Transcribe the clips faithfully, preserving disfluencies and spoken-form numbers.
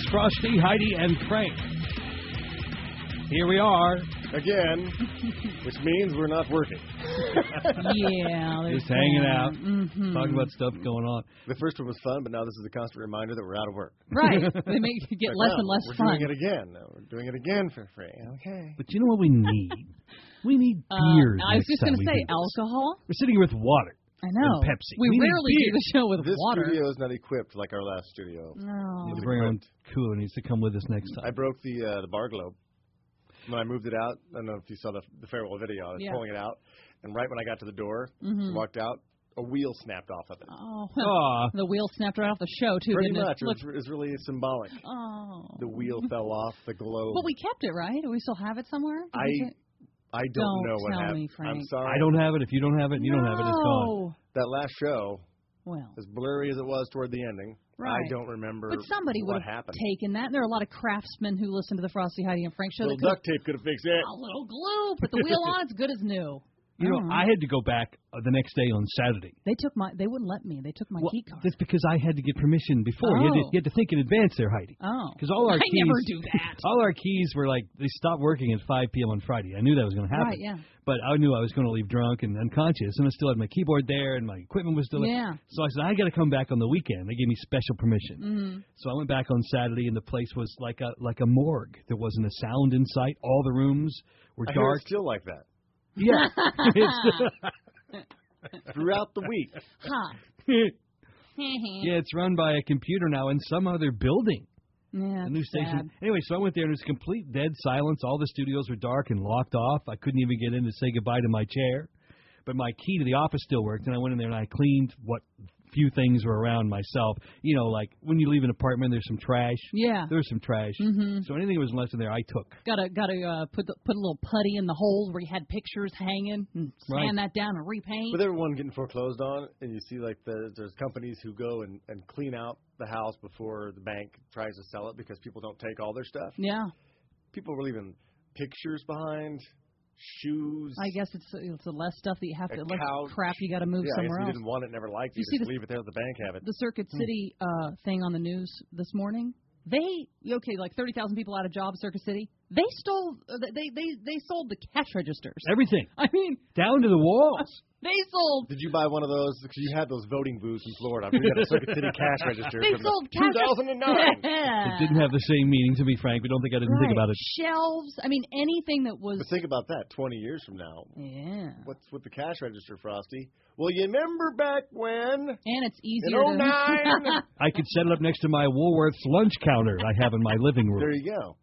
Frosty, Heidi, and Frank. Here we are. Again, which means we're not working. Yeah. Just hanging out, mm-hmm. talking about stuff going on. The first one was fun, but now this is a constant reminder that we're out of work. Right. They make it get like, less wow, and less we're fun. We're doing it again. No, we're doing it again for free. Okay. But you know what we need? We need Uh, beers. I was next just going to say, alcohol? We're sitting here with water. I know. And Pepsi. We, We need rarely do beer. the show with this water. This studio is not equipped like our last studio. No. Need to bring our own cooler. Needs to come with us next time. I broke the uh, the bar globe. When I moved it out, I don't know if you saw the, the farewell video, I was yeah. pulling it out, and right when I got to the door, mm-hmm. walked out, a wheel snapped off of it. Oh, well, the wheel snapped right off the show, too, Pretty didn't much. it? It was, it was really symbolic. Oh. The wheel fell off the globe. But we kept it, right? Do we still have it somewhere? Did I I don't, don't know what tell happened. Me, Frank. I'm sorry. I don't have it. If you don't have it, you no. don't have it. It's gone. That last show, well, as blurry as it was toward the ending, right. I don't remember But somebody what would have happened. taken that. And there are a lot of craftsmen who listen to the Frosty, Heidi, and Frank show. A little duct tape could have fixed it. A little glue. Put the wheel on. It's good as new. You know, I had to go back uh, the next day on Saturday. They took my. They wouldn't let me. They took my well, key card. That's because I had to get permission before. Oh. You, had to, you had to think in advance there, Heidi. Oh. Because all our I keys, never do that. All our keys were like, they stopped working at five p.m. on Friday. I knew that was going to happen. Right, yeah. But I knew I was going to leave drunk and unconscious, and I still had my keyboard there, and my equipment was still there. Yeah. So I said, I got to come back on the weekend. They gave me special permission. Mm-hmm. So I went back on Saturday, and the place was like a like a morgue. There wasn't a sound in sight. All the rooms were I hear dark. it's still like that. Yeah. Throughout the week. Huh. Yeah, it's run by a computer now in some other building. Yeah, a new sad. station. Anyway, so I went there and it was complete dead silence. All the studios were dark and locked off. I couldn't even get in to say goodbye to my chair. But my key to the office still worked, and I went in there and I cleaned what few things were around myself. You know, like when you leave an apartment, there's some trash. Yeah. There was some trash. Mm-hmm. So anything that was left in there, I took. Gotta gotta uh, put the, put a little putty in the hole where you had pictures hanging, and sand Right. that down and repaint. With everyone getting foreclosed on, and you see like the, there's companies who go and, and clean out the house before the bank tries to sell it because people don't take all their stuff. Yeah. People were leaving pictures behind, shoes. I guess it's it's the less stuff that you have a to less couch. crap you got to move yeah, somewhere I guess else. you didn't want it, never liked it. You You see just the- leave it there. The bank have it. The Circuit City uh, thing on the news this morning. They okay, like thirty thousand people out of jobs. Circuit City. They stole. Uh, they they they sold the cash registers. Everything. I mean, down to the walls. They sold. Did you buy one of those? Because you had those voting booths in Florida. We got a Circuit City cash register They from sold two cash thousand nine. Yeah. It didn't have the same meaning to me, Frank. But don't think I didn't Right. think about it. Shelves. I mean, anything that was. But think about that. Twenty years from now. Yeah. What's with the cash register, Frosty? Well, you remember back when? And it's In easier oh to. nine. I could set it up next to my Woolworth's lunch counter I have in my living room. There you go.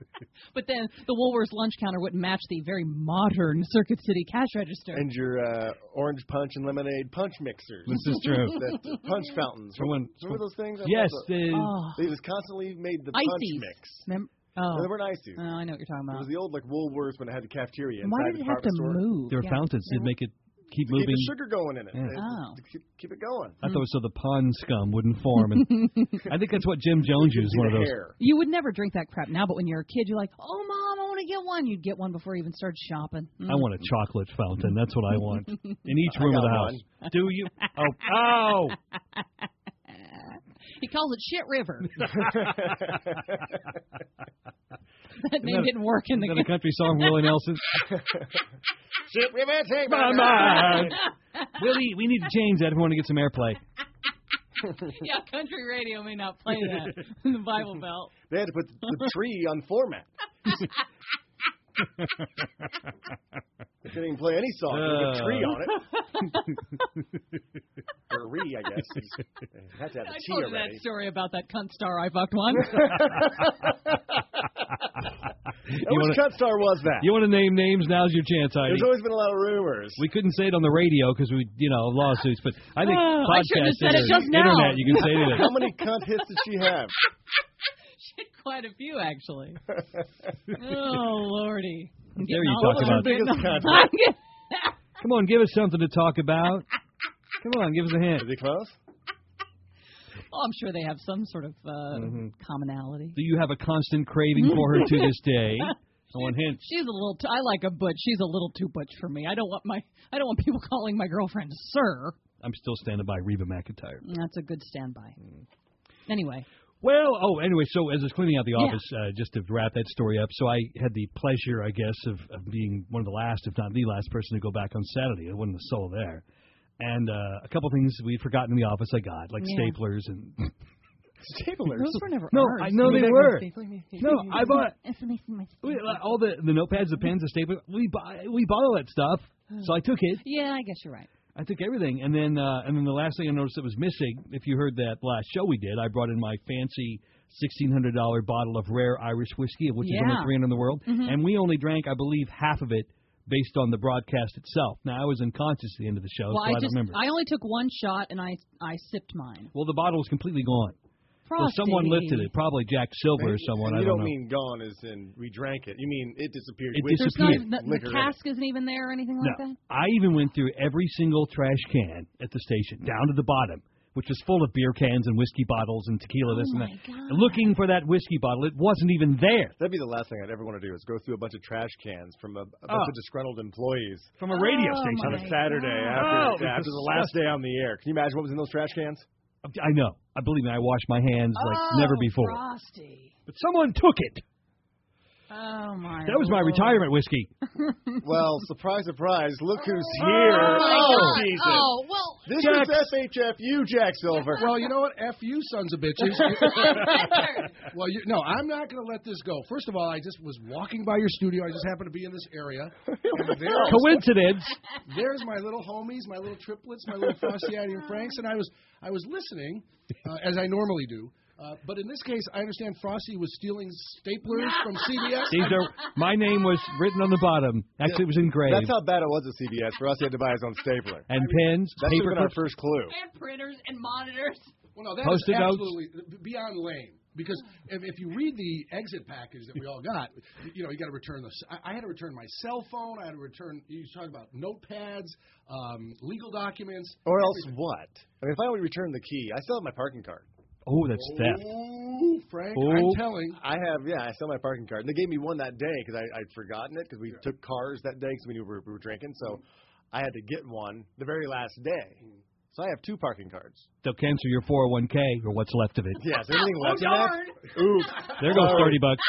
But then the Woolworths lunch counter wouldn't match the very modern Circuit City cash register. And your uh, orange punch and lemonade punch mixers. This is true. That, punch fountains. For when- Remember those things? I Yes. thought the- the- Oh. They just constantly made the Ices. punch mix. Mem- oh. No, they weren't ices. Oh, I know what you're talking It about. was the old like Woolworths when it had the cafeteria Why inside did the it have to department store. move? There were Yeah. fountains to make it keep To moving. keep the sugar going in it. Yeah. To- Oh. to keep, keep it going. I thought it was so the pond scum wouldn't form. And I think that's what Jim Jones used, one of those. Hair. You would never drink that crap now, but when you're a kid, you're like, oh, Mom, I want to get one. You'd get one before you even started shopping. Mm. I want a chocolate fountain. That's what I want. In each I room of got the house. Do you? Oh, oh! He calls it Shit River. That name that- didn't work in the Is that a country song, Willie Nelson? Shit, we better take My my mind. Willie, we need to change that if we want to get some airplay. Yeah, country radio may not play that in the Bible Belt. They had to put the, the tree on format. They couldn't even play any song with a tree on it. Or a re, I guess. They had to have a I T told you already. that story about that cunt star I fucked one. Which wanna- cut star was that? You want to name names? Now's your chance, Heidi. There's always been a lot of rumors. We couldn't say it on the radio because we, you know, lawsuits. But I think Oh, I shouldn't have podcasting said it or just now. internet, you can say anything. How many cunt hits did she have? Shit, quite a few, actually. Oh, Lordy. I'm There getting you all talk over about- it. Biggest cunt. I'm getting- Come on, give us something to talk about. Come on, give us a hint. Is he close? Well, I'm sure they have some sort of uh, Mhm. commonality. Do you have a constant craving for her to this day? I want hints. She's a little. T- I like a butch. She's a little too butch for me. I don't want my. I don't want people calling my girlfriend sir. I'm still standing by Reba McEntire. That's a good standby. Anyway, Well, oh, anyway, so as I was cleaning out the Yeah. office, uh, just to wrap that story up, so I had the pleasure, I guess, of, of being one of the last, if not the last person to go back on Saturday. There wasn't a soul there. And uh, a couple things we'd forgotten in the office I got, like Yeah. staplers and... Staplers. Those were never No, ours. I know they were. No, I bought Information my we, like, all the the notepads, the pens, the stapler. We buy we bought all that stuff, so I took it. Yeah, I guess you're right. I took everything, and then uh, and then the last thing I noticed that was missing. If you heard that last show we did, I brought in my fancy sixteen hundred dollar bottle of rare Irish whiskey, of which Yeah. is only three hundred in the world, Mhm. and we only drank, I believe, half of it based on the broadcast itself. Now I was unconscious at the end of the show, Well, so I, I don't just remember. I only took one shot and I I sipped mine. Well, the bottle was completely gone. Well, Frosty. someone lifted it, probably Jack Silver or someone. And I you don't don't know. mean gone as in we drank it. You mean it disappeared. It with There's not disappeared. even, the, liquor the in it. cask isn't even there or anything No, like that. I even went through every single trash can at the station, down to the bottom, which was full of beer cans and whiskey bottles and tequila, this Oh and my that. God. Looking for that whiskey bottle, it wasn't even there. That'd be the last thing I'd ever want to do is go through a bunch of trash cans from a, a bunch Oh. of disgruntled employees From a radio Oh, station. on my a Saturday God. after, Oh, yeah, after the last day on the air. Can you imagine what was in those trash cans? I know. I believe me, I washed my hands like oh, never before. Frosty. But someone took it. Oh my. That was my Lord. retirement whiskey. Well, surprise, surprise, look who's here. Oh, my Oh, God. Jesus. Oh well. This Jack- is F H F U, Jack Silver. Well, you know what? F you, sons of bitches. well, you, no, I'm not going to let this go. First of all, I just was walking by your studio. I just happened to be in this area. And there, Coincidence. there's my little homies, my little triplets, my little Frosty and Franks, and I was I was listening, uh, as I normally do. Uh, but in this case, I understand Frosty was stealing staplers from C B S. These are my name was written on the bottom. Actually, it was engraved. That's how bad it was at C B S. For us, he had to buy his own stapler. and pens, That should have paper been our clips. first clue. And printers and monitors. Well, no, that Post-it is notes. absolutely beyond lame. Because if, if you read the exit package that we all got, you know, you got to return the. I, I had to return my cell phone. I had to return. You talking about notepads, um, legal documents, Or else what? I mean, if I only return the key, I still have my parking card. Oh, that's theft. Oh, Frank, Oh. I'm telling. I have, yeah, I still have my parking card. And they gave me one that day because I'd forgotten it because we took cars that day because we knew we were, we were drinking. So I had to get one the very last day. So I have two parking cards. They'll cancel your four oh one k or what's left of it. Yeah, is there anything left Oh, in darn. that? Ooh. There goes Oh. thirty bucks.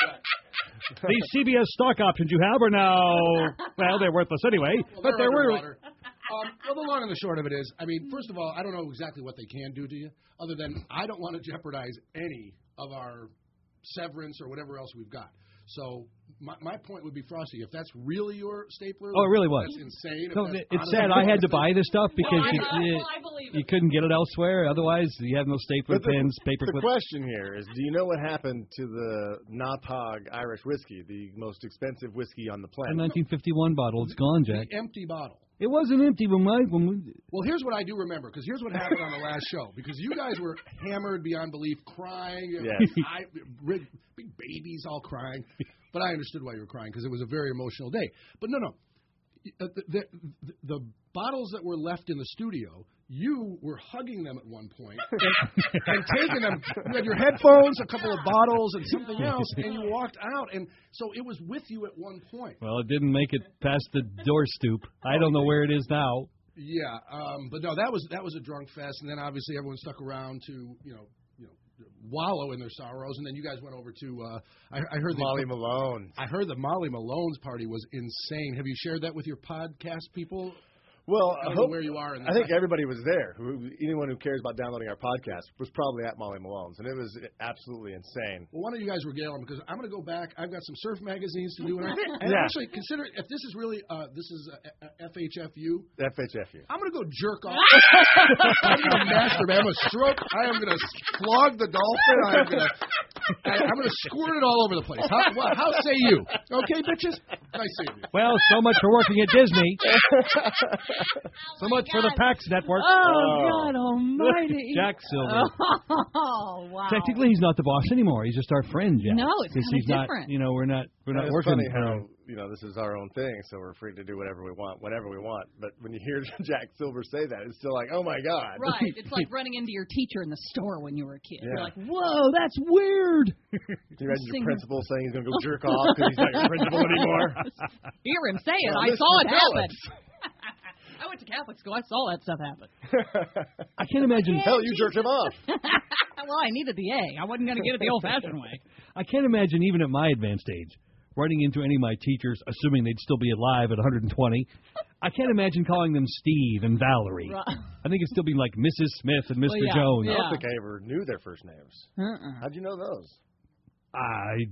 These C B S stock options you have are now, well, they're worthless anyway, Well, but they're worth. underwater. Um, well, the long and the short of it is, I mean, first of all, I don't know exactly what they can do to you, other than I don't want to jeopardize any of our severance or whatever else we've got. So my, my point would be, Frosty, if that's really your stapler, Oh, it really was. That's insane. If No, that's it's honestly sad. I had to buy this stuff because I you, know. you, I believe you it. couldn't get it elsewhere. Otherwise, you have no stapler But the, pens, paper the clips. question here is, do you know what happened to the Napog Irish whiskey, the most expensive whiskey on the A planet? nineteen fifty-one bottle. It's gone, Jack. the empty bottle. It wasn't empty when I when we. Well, here's what I do remember, because here's what happened on the last show. Because you guys were hammered beyond belief, crying. Yes. I, big babies all crying. But I understood why you were crying, because it was a very emotional day. But no, no. The, the, the, the bottles that were left in the studio, you were hugging them at one point and, and taking them. You had your headphones, a couple of bottles, and something else, and you walked out. And so it was with you at one point. Well, it didn't make it past the door stoop. I don't know where it is now. Yeah, um, but no, that was that was a drunk fest, and then obviously everyone stuck around to you know you know wallow in their sorrows, and then you guys went over to uh, I, I heard the, Molly Malone. I heard the Molly Malone's party was insane. Have you shared that with your podcast people? Well, I I, don't know hope, where you are in I think everybody was there. Who, anyone who cares about downloading our podcast was probably at Molly Malone's, and it was absolutely insane. Well, why don't you guys regale them? Because I'm going to go back. I've got some surf magazines to do, and, I, and Yeah. actually consider if this is really uh, this is uh, F H F U. F H F U. I'm going to go jerk off. I'm going to masturbate. I'm going to stroke. I am going to flog the dolphin. I'm going to. I'm going to squirt it all over the place. How, well, how say you? Okay, bitches. Nice seeing you. Well, so much for working at Disney. So much for the PAX network. Oh, God almighty. Jack Silver. Oh, wow. Technically, he's not the boss anymore. He's just our friend, Jack. No, it's 'Cause kinda he's not. different. You know, we're not. We're not it's working. funny uh, how, you know, this is our own thing, so we're free to do whatever we want, whenever we want. But when you hear Jack Silver say that, it's still like, oh, my God. Right. It's like running into your teacher in the store when you were a kid. You're Yeah. like, whoa, that's weird. Can you imagine Sing- your principal saying he's going to go jerk off because he's not your principal anymore? Hear him say it. Well, I saw it Mister happen. Phillips. I went to Catholic school. I saw that stuff happen. I can't imagine. Hell, you jerked him off. Well, I needed the A. I wasn't going to get it the old-fashioned way. I can't imagine even at my advanced age running into any of my teachers, assuming they'd still be alive at one hundred twenty. I can't imagine calling them Steve and Valerie. Right. I think it'd still be like Missus Smith and Mister Well, yeah, Jones. I yeah. don't think I ever knew their first names. Uh-uh. How'd you know those? I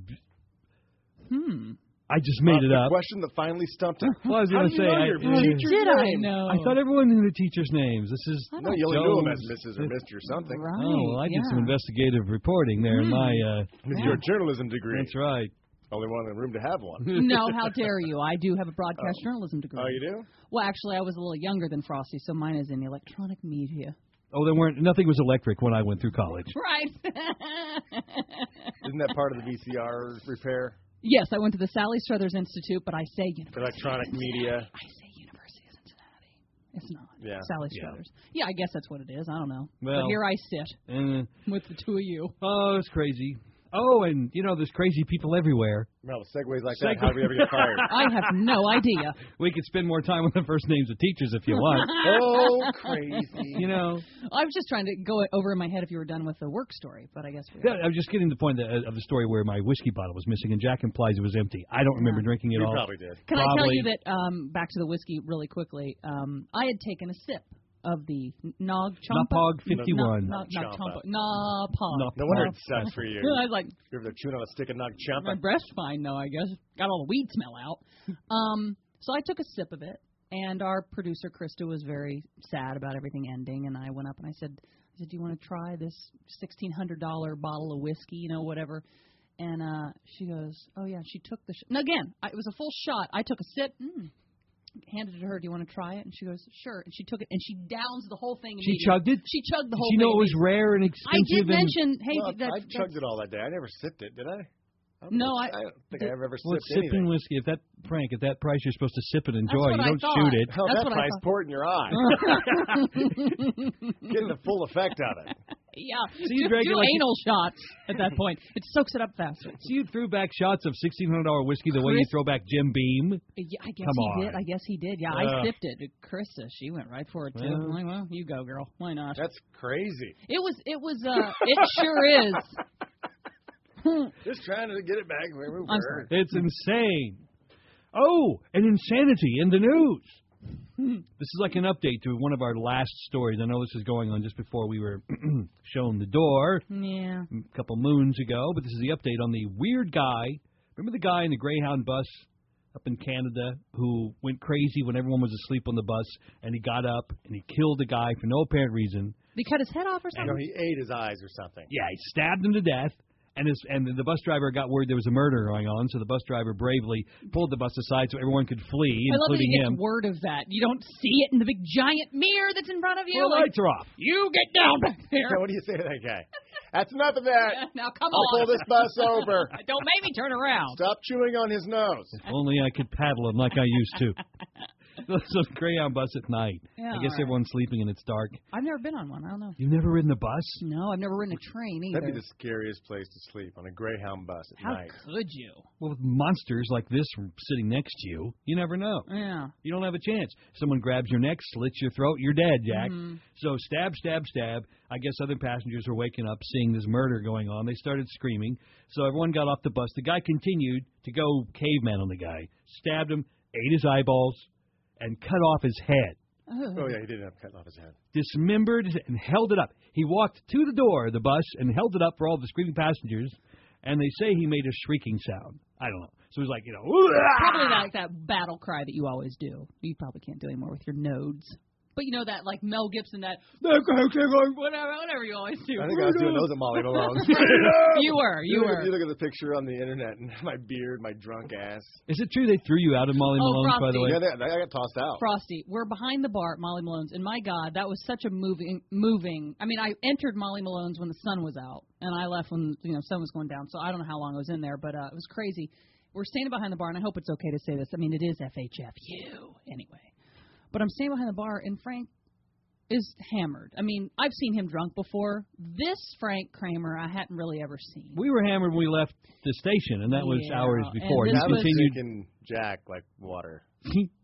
Hmm. I just made it the up. question that finally stumped him. Well, I was How going do to you say, know I, your uh, teacher's Did I name? know? I thought everyone knew the teachers' names. This is No, you only knew him as Jones. Missus or Mister or something. Right. Oh, well, I did yeah. some investigative reporting there in my. Uh, With Yeah. your journalism degree. that's right. Only one in the room to have one. No, how dare you? I do have a broadcast journalism degree. Oh, you do? Well, actually, I was a little younger than Frosty, so mine is in electronic media. Oh, there weren't. Nothing was electric when I went through college. Right. Isn't that part of the V C R repair? Yes, I went to the Sally Struthers Institute, but I say University Electronic of media. Cincinnati. I say University of Cincinnati. It's not. Yeah. Sally Yeah. Struthers. Yeah. I guess that's what it is. I don't know. Well- but here I sit Uh, with the two of you. oh, it's crazy. Oh, and you know, there's crazy people everywhere. Well, segues like that, Segue- how do we ever get fired? I have no idea. We could spend more time on the first names of teachers if you want. Oh, crazy. You know, I was just trying to go it over in my head if you were done with the work story, but I guess we yeah, I'm just getting to the point that, of the story where my whiskey bottle was missing, and Jack implies it was empty. I don't remember Yeah. drinking it You all. probably did. Can I tell Probably. you that, um, back to the whiskey really quickly, um, I had taken a sip of the Nog Champa. Napog fifty-one. Nog Champa. Champa. Napog. Nop- No wonder Nop- it sucks for you. I was like, You're over there chewing on a stick of Nog my Champa. breath's fine, though, I guess. Got all the weed smell out. Um, so I took a sip of it, and our producer, Krista, was very sad about everything ending, and I went up and I said, I said, do you want to try this sixteen hundred dollars bottle of whiskey, you know, whatever? And uh, she goes, oh, yeah, she took the sh-. And again, I, it was a full shot. I took a sip, mm, handed it to her, do you want to try it? And she goes, sure. And she took it, and she downs the whole thing She immediately. chugged it? She chugged the Did whole she thing know it was immediately. rare and I expensive? did and, mention, hey, Well, that, I chugged it all that day. I never sipped it, did I? I don't No, think- I- I don't think the- I ever ever Well, sipped sipping anything. whiskey, if that, Frank, at that price, you're supposed to sip it and enjoy. what You I don't thought. shoot it. Hell, That's that what I price, thought. pour it in your eye. Getting the full effect out of it. Yeah, you do, drank do it like- anal shots at that point. It soaks it up faster. So you threw back shots of sixteen hundred dollars whiskey the way you Chris- throw back Jim Beam? Yeah, I guess Come he on. did. I guess he did. Yeah, I Ugh. sipped it. Krista, she went right for it too. Well. I'm like, well, you go, girl. Why not? That's crazy. It was. It was. Uh, it sure is. Just trying to get it back where we were. I'm sorry. It's insane. Oh, and insanity in the news. This is like an update to one of our last stories. I know this is going on just before we were shown the door Yeah. a couple moons ago, but this is the update on the weird guy. Remember the guy in the Greyhound bus up in Canada who went crazy when everyone was asleep on the bus, and he got up and he killed a guy for no apparent reason. They cut his head off or You know, something. he ate his eyes or something. Yeah, he stabbed him to death. And his and the bus driver got word there was a murder going on, so the bus driver bravely pulled the bus aside so everyone could flee, I love that including he gets him. word of that. You don't see it in the big giant mirror that's in front of you. Well, the Like, lights are off. you get down back there. Now, what do you say to that guy? That's enough of that. Now come I'll on. pull this bus over. Don't make me turn around. Stop chewing on his nose. If only I could paddle him like I used to. So Greyhound bus at night. Yeah, I guess all right. everyone's sleeping and it's dark. I've never been on one. I don't know. You've never ridden a bus? No, I've never ridden a train either. That'd be the scariest place to sleep, on a Greyhound bus at How night. could you? Well, with monsters like this sitting next to you, you never know. Yeah. You don't have a chance. Someone grabs your neck, slits your throat, you're dead, Jack. Mm-hmm. So stab, stab, stab. I guess other passengers were waking up, seeing this murder going on. They started screaming. So everyone got off the bus. The guy continued to go caveman on the guy. Stabbed him, ate his eyeballs, and cut off his head. Oh, yeah, he did have cut off his head. Dismembered and held it up. He walked to the door of the bus and held it up for all the screaming passengers, and they say he made a shrieking sound. I don't know. So it was like, you know, Probably like that battle cry that you always do. You probably can't do anymore with your nodes. But you know that, like Mel Gibson, that whatever, whatever you always do. I think I was doing those at Molly Malone's. You were, you look at- were. You look at the picture on the internet and my beard, my drunk ass. Is it true they threw you out of Molly Oh, Malone's, by the way? Yeah, they, I got tossed out. Frosty, we're behind the bar at Molly Malone's, and my God, that was such a moving, moving. I mean, I entered Molly Malone's when the sun was out, and I left when you know sun was going down. So I don't know how long I was in there, but uh, it was crazy. We're standing behind the bar, and I hope it's okay to say this. I mean, it is F H F U anyway, but I'm standing behind the bar, and Frank is hammered. I mean, I've seen him drunk before. This Frank Kramer, I hadn't really ever seen. We were hammered when we left the station, and that was Yeah, hours and before. this He I was continued. drinking Jack like water.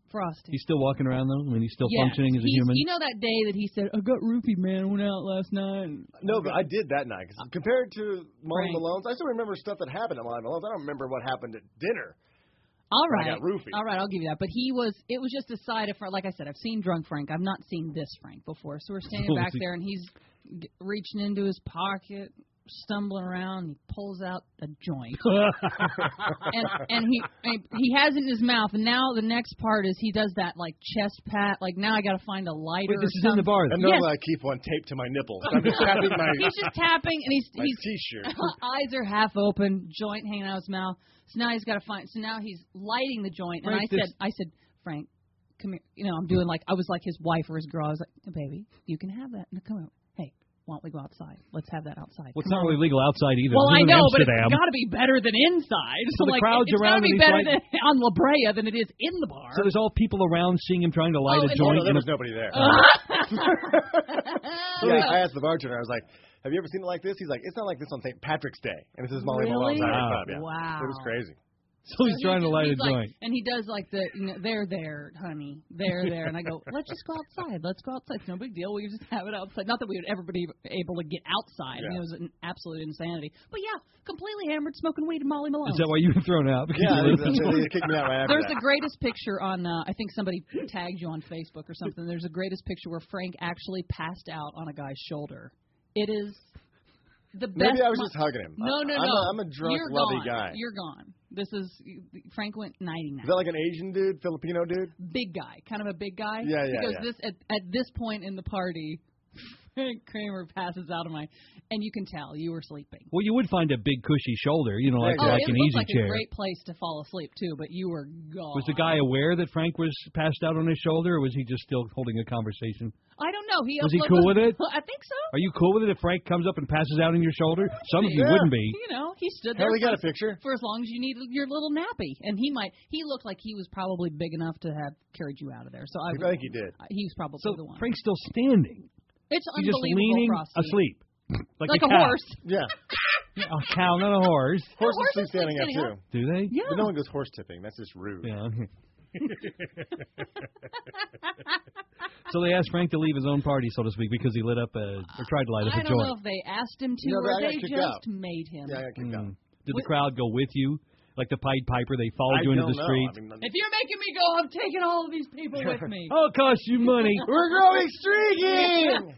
Frosty. He's still walking around though. I mean, he's still Yes. functioning as a He's- human. You know that day that he said, "I got roofied, man. I went out last night." And No, but I did that night. 'Cause compared to Molly Frank. Malone's, I still remember stuff that happened at Molly Malone's. I don't remember what happened at dinner. All when I right, got roofied. all right, I'll give you that. But he was, it was just a side of, like I said, I've seen drunk Frank. I've not seen this Frank before. So we're standing back there, and he's g- reaching into his pocket, stumbling around, and he pulls out a joint, and and he and he has it in his mouth. And now the next part is he does that like chest pat. Like now I got to find a lighter. Wait, this or is in the something. bar. And Then. normally Yes. I keep one taped to my nipples. I'm just tapping my, He's just tapping, and he's my he's T-shirt. eyes are half open, joint hanging out of his mouth. So now he's got to find. So now he's lighting the joint, and Frank, I this- said, I said, Frank, come here. You know, I'm doing like I was like his wife or his girl. I was like, baby, you can have that. No, come on. Hey, why don't we go outside? Let's have that outside. Well, it's Come not on. really legal outside either. Well, We're I in know, but it's Amsterdam. got to be better than inside. So the like, crowd's it's around got to be and he's better like- than on La Brea than it is in the bar. So there's all people around seeing him trying to light Oh, a and Oh, joint. no, there in was a- nobody there. Uh, Yeah, I asked the bartender. I was like, "Have you ever seen it like this?" He's like, "It's not like this on Saint Patrick's Day." And this is Molly Really? Malone's Irish Wow. pub. Yeah. Wow. It was crazy. So he's trying to just- light a he's like- joint. and he does like the, you know, there, there, honey, there, there, and I go, let's just go outside. Let's go outside. It's no big deal. We just have it outside. Not that we would ever be able to get outside. I mean, Yeah. it was an absolute insanity. But yeah, completely hammered, smoking weed, and Molly Malone. Is that why you were thrown out? Because Yeah, you they, listened to they, him? they kicked me out right after There's that. the greatest picture on, uh, I think somebody tagged you on Facebook or something. There's the greatest picture where Frank actually passed out on a guy's shoulder. It is the best. Maybe I was mo- just hugging him. No, no, I'm no. A, I'm a drunk, You're lovey gone. guy. You're gone. This is, Frank went nighty-night. Is that like an Asian dude, Filipino dude? Big guy, kind of a big guy. Yeah, yeah, Because yeah. this at, at this point in the party, Frank Kramer passes out of my, and you can tell you were sleeping. Well, you would find a big cushy shoulder, you know, like, Oh, like it an looked easy like chair. a great place to fall asleep too, but you were gone. Was the guy aware that Frank was passed out on his shoulder, or was he just still holding a conversation? I don't know. He Was he uploaded- cool with it? I think so. Are you cool with it if Frank comes up and passes out on your shoulder? Some of you Yeah. wouldn't be. You know, he stood there Hell, we for, got a picture. for as long as you needed your little nappy, and he might. He looked like he was probably big enough to have carried you out of there. So I, I think he did. He was probably So the one. Frank's still standing. It's He's just unbelievable, leaning Frosty. asleep. Like, like a, a, cow. horse. Yeah. A cow, not a horse. Horses horses sleep standing up, sleep standing too. Do they? Yeah. But no one goes horse tipping. That's just rude. Yeah. So they asked Frank to leave his own party, so to speak, because he lit up a, or tried to light up I a don't joint. know if they asked him to No, or I got they kicked just out. made him. Yeah, I got kicked out. Mm. Did the crowd go with you? Like the Pied Piper, they followed I you into don't the know. street? I mean, If you're making me go, I'm taking all of these people with me. Oh, it costs you money. we're growing streaking!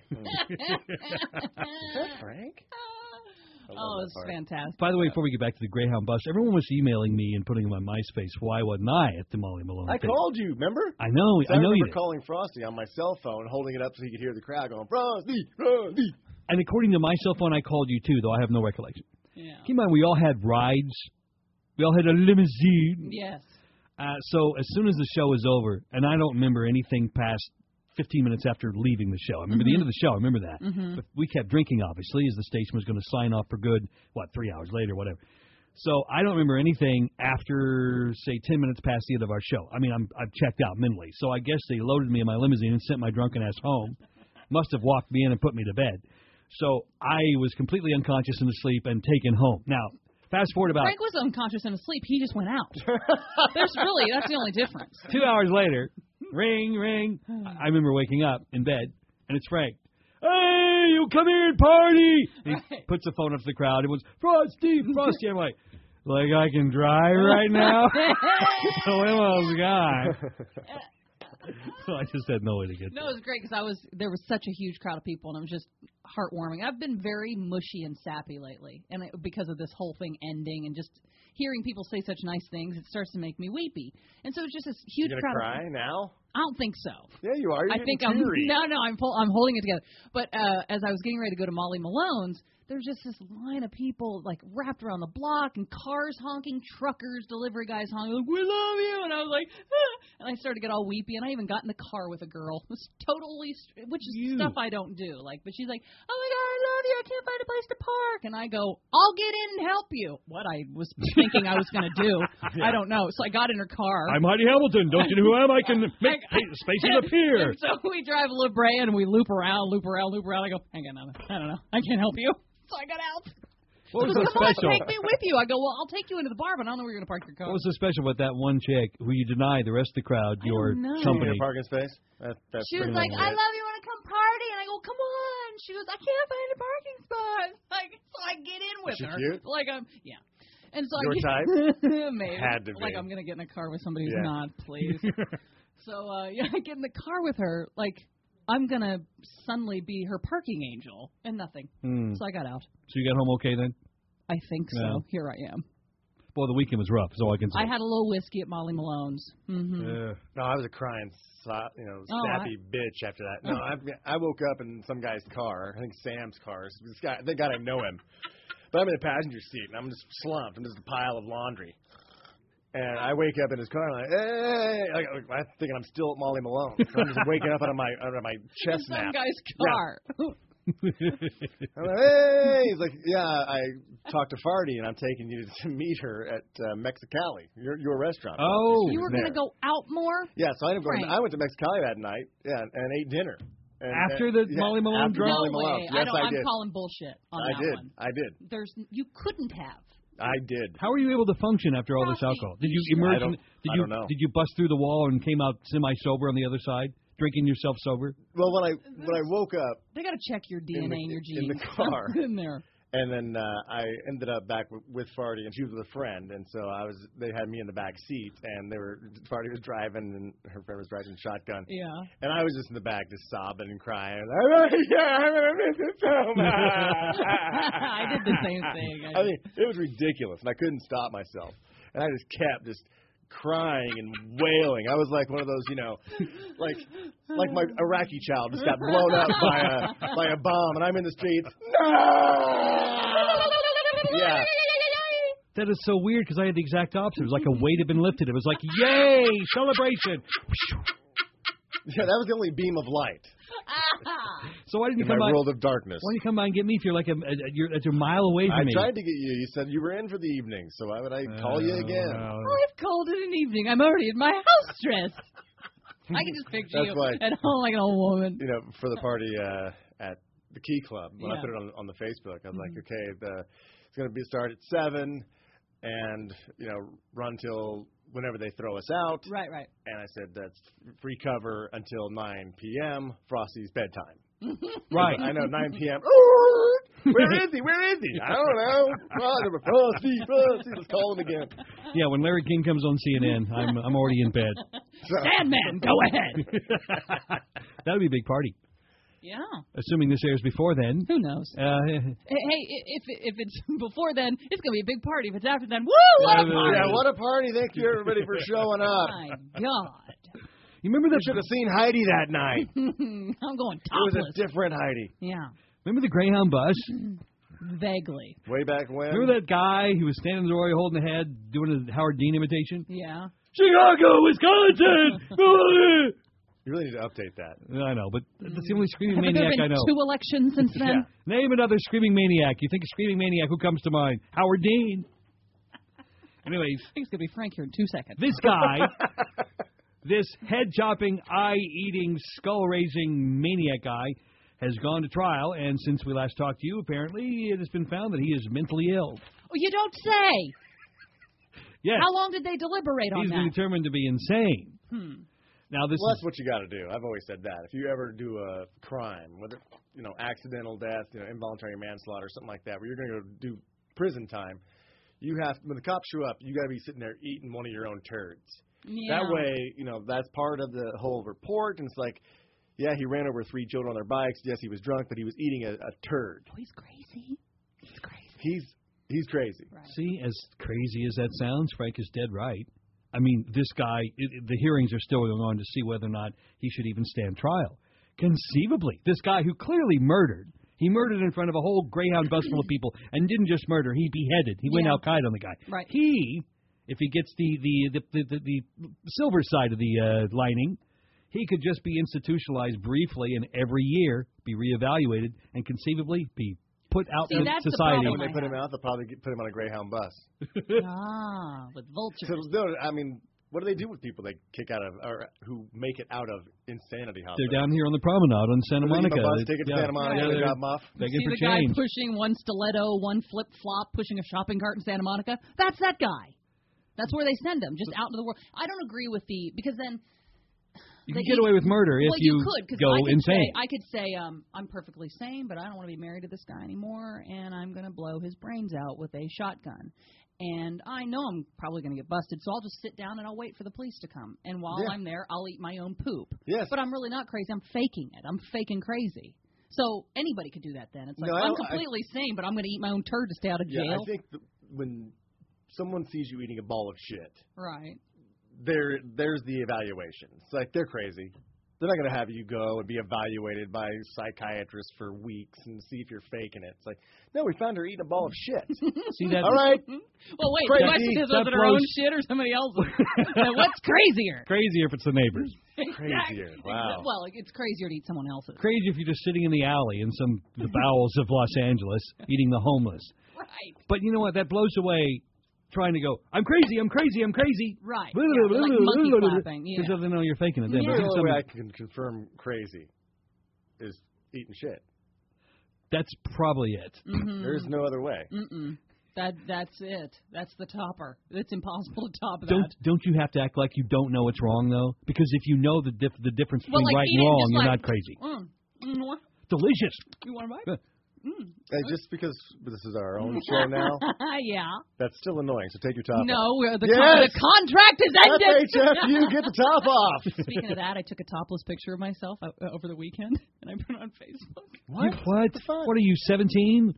Frank? I love Oh, that it's part. fantastic. By the way, before we get back to the Greyhound bus, everyone was emailing me and putting in my MySpace. Why wasn't I at the Molly Malone I thing? called you, remember? I know, So I I know you remember did. calling Frosty on my cell phone, holding it up so he could hear the crowd going, Frosty, Frosty. And according to my cell phone, I called you too, though I have no recollection. Yeah. Keep in mind, we all had rides. We all had a limousine. Yes. Uh, so as soon as the show was over, and I don't remember anything past fifteen minutes after leaving the show. I remember Mm-hmm. the end of the show. I remember that. Mm-hmm. But we kept drinking, obviously, as the station was going to sign off for good, what, three hours later, whatever. So I don't remember anything after, say, ten minutes past the end of our show. I mean, I'm, I've checked out mentally. So I guess they loaded me in my limousine and sent my drunken ass home. Must have walked me in and put me to bed. So I was completely unconscious and asleep and taken home. Now, fast forward about Frank was unconscious and asleep. He just went out. There's really, that's the only difference. two hours later, ring, ring. I I remember waking up in bed, and it's Frank. Hey, you come here and party. He Right. puts the phone up to the crowd. It was Frosty, Frosty. I'm like, like I can drive right now? The limo's gone. So I just had no way to get No, there. it was great because I was there was such a huge crowd of people and it was just heartwarming. I've been very mushy and sappy lately, and it, because of this whole thing ending and just hearing people say such nice things, it starts to make me weepy. And so it's just this huge You crowd. gonna cry Of, now? I don't think so. Yeah, you are. You're I getting think I'm teary. no, no. I'm pull, I'm holding it together. But uh, as I was getting ready to go to Molly Malone's, there's just this line of people like wrapped around the block and cars honking, truckers, delivery guys honking, like, we love you. And I was like, ah. And I started to get all weepy. And I even got in the car with a girl. It was totally, st- which is You. stuff I don't do. Like, but she's like, oh my God, I love you. I can't find a place to park. And I go, I'll get in and help you. What I was thinking I was going to do, I don't know. So I got in her car. I'm Heidi Hamilton. Don't you know who I am? I can make I- spaces appear. And so we drive La Brea and we loop around, loop around, loop around. I go, I got nothing. I don't know. I can't help you. So I got out. What was She so goes, come special? on, take me with you. I go, well, I'll take you into the bar, but I don't know where you're going to park your car. What was so special about that one chick who you denied the rest of the crowd I your don't know. company? Your parking space? That, that's She was pretty like, much I it. love you, want to come party? And I go, come on. She goes, I can't find a parking spot. Like, so I get in with she her. cute? Like, I'm, yeah. And so Your I get, type? maybe. Had to be. Like, I'm going to get in a car with somebody who's Yeah. not, please. So, uh, yeah, I get in the car with her. Like, I'm going to suddenly be her parking angel and nothing. Hmm. So I got out. So you got home okay then? I think so. Yeah. Here I am. Well, the weekend was rough, is all I can say. I had a little whiskey at Molly Malone's. Mm-hmm. Yeah. No, I was a crying, so- you know, Oh, sappy bitch after that. No, I, I woke up in some guy's car. I think Sam's car. This guy, thank God I know him. But I'm in the passenger seat, and I'm just slumped. I'm just a pile of laundry. And I wake up in his car, and I'm like, hey, like, I'm thinking I'm still at Molly Malone. So I'm just waking up out of my out of my chest Some nap. guy's car. I'm like, hey, he's like, yeah, I talked to Farty, and I'm taking you to meet her at uh, Mexicali, your your restaurant. Oh. You were going to go out more? Yeah, so I ended up going. Frank. I went to Mexicali that night, yeah, and, and ate dinner. And, After and- the yeah, Molly Malone after drunk? Molly No Malone. way. Yes, I don't, I I'm did. calling bullshit on I that did. one. I did. There's you couldn't have. I did. How were you able to function after all this Ralphie, alcohol? Did you you emerge? I don't- in- did I you don't know. did you bust through the wall and came out semi sober on the other side, drinking yourself sober? Well, when I when I woke up, They got to check your D N A In the- and your in genes. the car. in there. and then uh, I ended up back with, with Farty, and she was with a friend, and so I was. They had me in the back seat, and they were. Farty was driving, and her friend was driving shotgun. Yeah. And I was just in the back, just sobbing and crying. yeah, I'm gonna miss it so much. I did the same thing. I I mean, it was ridiculous, and I couldn't stop myself. And I just kept just crying and wailing. I was like one of those, you know, like like my Iraqi child just got blown up by a by a bomb, and I'm in the streets. No. Yeah. That is so weird because I had the exact opposite. It was like a weight had been lifted. It was like, yay, celebration. Yeah, that was the only beam of light So why didn't you in come my by? world of darkness. Why didn't you come by and get me if you're like a, a you're, you're a mile away from I me? tried to get you. You said you were in for the evening, so why would I call you again? Uh, I've called it an evening. I'm already in my house dress. I can just picture That's you why- at home like an old woman. You know, for the party uh, at the Key Club, when Yeah. I put it on on the Facebook, I was like, okay, the, it's going to be start at seven, and you know, run till whenever they throw us out. Right, right. And I said that's free cover until nine p.m. Frosty's bedtime. Right. I know nine p.m. Where is he? Where is he? I don't know. Frosty, Frosty. Let's call him again. Yeah, when Larry King comes on C N N, I'm I'm already in bed. Sandman, go ahead. That'll be a big party. Yeah. Assuming this airs before then. Who knows? Uh, Hey, hey, if if it's before then, it's gonna be a big party. If it's after then, woo! What a Yeah, party! Yeah, what a party. Thank you, everybody, for showing up. My God. you remember You that? should have seen Heidi that night. I'm going It was topless. a different Heidi. Yeah, Remember the Greyhound bus? vaguely. Way back when. Remember that guy who was standing in the doorway holding the head, doing a Howard Dean imitation? Yeah. Chicago, Wisconsin. You really need to update that. I know, but that's the only screaming Have there maniac been I know. two elections since then? Name another screaming maniac. You think of screaming maniac, who comes to mind? Howard Dean. Anyways, I think it's gonna be Frank here in two seconds. this guy, this head-chopping, eye-eating, skull-raising maniac guy, has gone to trial, and since we last talked to you, apparently it has been found that he is mentally ill. Oh, you don't say. Yes, How long did they deliberate on he's been that? determined to be insane. Hmm. Now this Well, is that's what you got to do. I've always said that. If you ever do a crime, whether you know accidental death, you know involuntary manslaughter, something like that, where you're going to go do prison time, you have when the cops show up, you got to be sitting there eating one of your own turds. Yeah. That way, you know that's part of the whole report, and it's like, yeah, he ran over three children on their bikes. Yes, he was drunk, but he was eating a, a turd. Oh, he's crazy. He's crazy. He's he's crazy. Right. See, as crazy as that sounds, Frank is dead right. I mean, this guy, it, the hearings are still going on to see whether or not he should even stand trial. Conceivably, this guy who clearly murdered, he murdered in front of a whole Greyhound bus full of people, and didn't just murder, he beheaded. He went Yeah. Al-Qaeda on the guy. Right. He, if he gets the, the, the, the, the, the silver side of the uh, lining, he could just be institutionalized briefly and every year be reevaluated and conceivably be put out See, in that's the society. problem. When they put him out, they'll probably get, put him on a Greyhound bus. Ah, with vultures. So, no, I mean, What do they do with people they kick out of, or who make it out of insanity hospitals? They're down here on the promenade on Santa They give Monica. them a bus They- ticket to yeah. Santa Monica, Yeah, they they're got muff. begging See for the change. guy pushing one stiletto, one flip flop, pushing a shopping cart in Santa Monica? That's that guy. That's where they send him, just out into the world. I don't agree with the because then You the- can get away with murder if well, you, could, 'cause go I could insane. Say, I could say um, I'm perfectly sane, but I don't want to be married to this guy anymore, and I'm going to blow his brains out with a shotgun. And I know I'm probably going to get busted, so I'll just sit down and I'll wait for the police to come. And while Yeah. I'm there, I'll eat my own poop. Yes. But I'm really not crazy. I'm faking it. I'm faking crazy. So anybody could do that then. It's like, No, well, I I'm don't- I- completely sane, but I'm going to eat my own turd to stay out of Yeah, jail. I think that when someone sees you eating a ball of shit, Right. there there's the evaluation. It's like they're crazy. They're not going to have you go and be evaluated by psychiatrists for weeks and see if you're faking it. It's like, no, we found her eating a ball of shit. See that? All right. Well, wait. Crazy. The question is, was That it her own blows- shit or somebody else's? Now, what's crazier? Crazier if it's the neighbors. Crazier. Wow. Well, it's crazier to eat someone else's. Crazy if you're just sitting in the alley in some the bowels of Los Angeles eating the homeless. Right. But you know what? That blows away trying to go, I'm crazy, I'm crazy, I'm crazy. Right. Yeah, like monkey clapping. Yeah. Because they know you're faking it then. Yeah. But The if only way I somebody- can confirm crazy is eating shit. that's probably it. Mm-hmm. There's no other way. Mm-mm. That that's it. That's the topper. It's impossible to top that. Don't don't you have to act like you don't know what's wrong though? Because if you know the dif- the difference Well, between like right and eating wrong, just you're like- not crazy. Mm. Mm, what? Delicious. You want to buy? Good. Mm. Hey, just because this is our own show now, Yeah. that's still annoying. So take your top off. No, we're- the, Yes! con- the contract is F ended. H F U, get the top off. Speaking of that, I took a topless picture of myself uh, over the weekend, and I put it on Facebook. What? What? What are you, seventeen?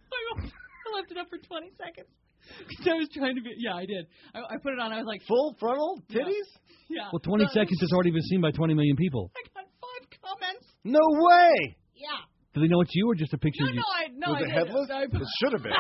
I left it up for twenty seconds. 'Cause I was trying to be. Yeah, I did. I, I put it on. I was like, Full frontal Yeah. titties? yeah. Well, twenty So- seconds has already been seen by twenty million people. I got five comments. No way. Yeah. Do they know it's you or just a picture No, of you? no, I no. Was I it didn't. headless? I, It should have been.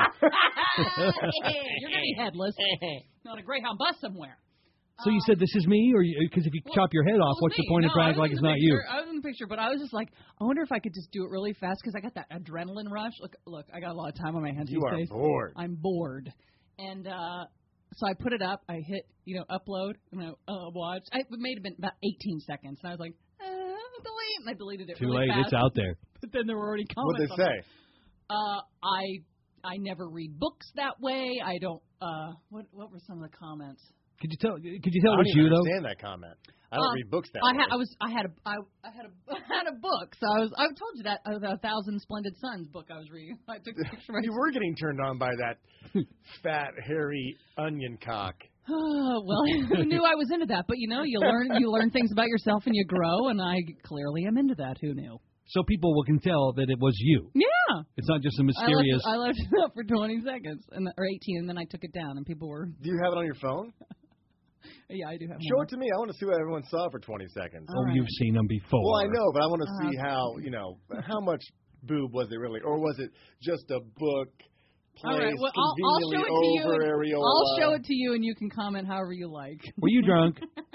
You're gonna be headless. On a Greyhound bus somewhere. So you said this is me, or because if you Well, chop your head off, well, what's the me. point of No, trying I to act was like in it's the not you? picture. I was in the picture, but I was just like, I wonder if I could just do it really fast because I got that adrenaline rush. Look, look, I got a lot of time on my hands You these are days. bored. I'm bored, and uh so I put it up. I hit, you know, upload, and I uh, watch. I, it may have been about eighteen seconds, and I was like, uh, delete, and I deleted it. Too really late. fast. It's out there. But then there were already What'd comments. they on say? it. Uh, I I never read books that way. I don't. Uh, what what were some of the comments? Could you tell? Could you tell I it don't was even you though? understand that comment. I don't Um, read books that I way. had I was I had a I, I had a I had a book. So I was I told you that uh, the Thousand Splendid Suns book I was reading. I took a picture of You were getting turned on by that fat, hairy onion cock. Oh, well, who knew I was into that? But you know, you learn you learn things about yourself and you grow, and I clearly am into that. Who knew? So people will can tell that it was you. Yeah. It's not just a I left, mysterious. it, I left it up for twenty seconds, and or eighteen, and then I took it down, and people were, Do you have it on your phone? yeah, I do have Show more. it to me. I want to see what everyone saw for twenty seconds. Oh, All you've right. seen them before. Well, I know, but I want to Uh, see how, you know, how much boob was it really? Or was it just a book placed All right, well, I'll, I'll show conveniently it to you. over and- areola? I'll show it to you, and you can comment however you like. Were you drunk?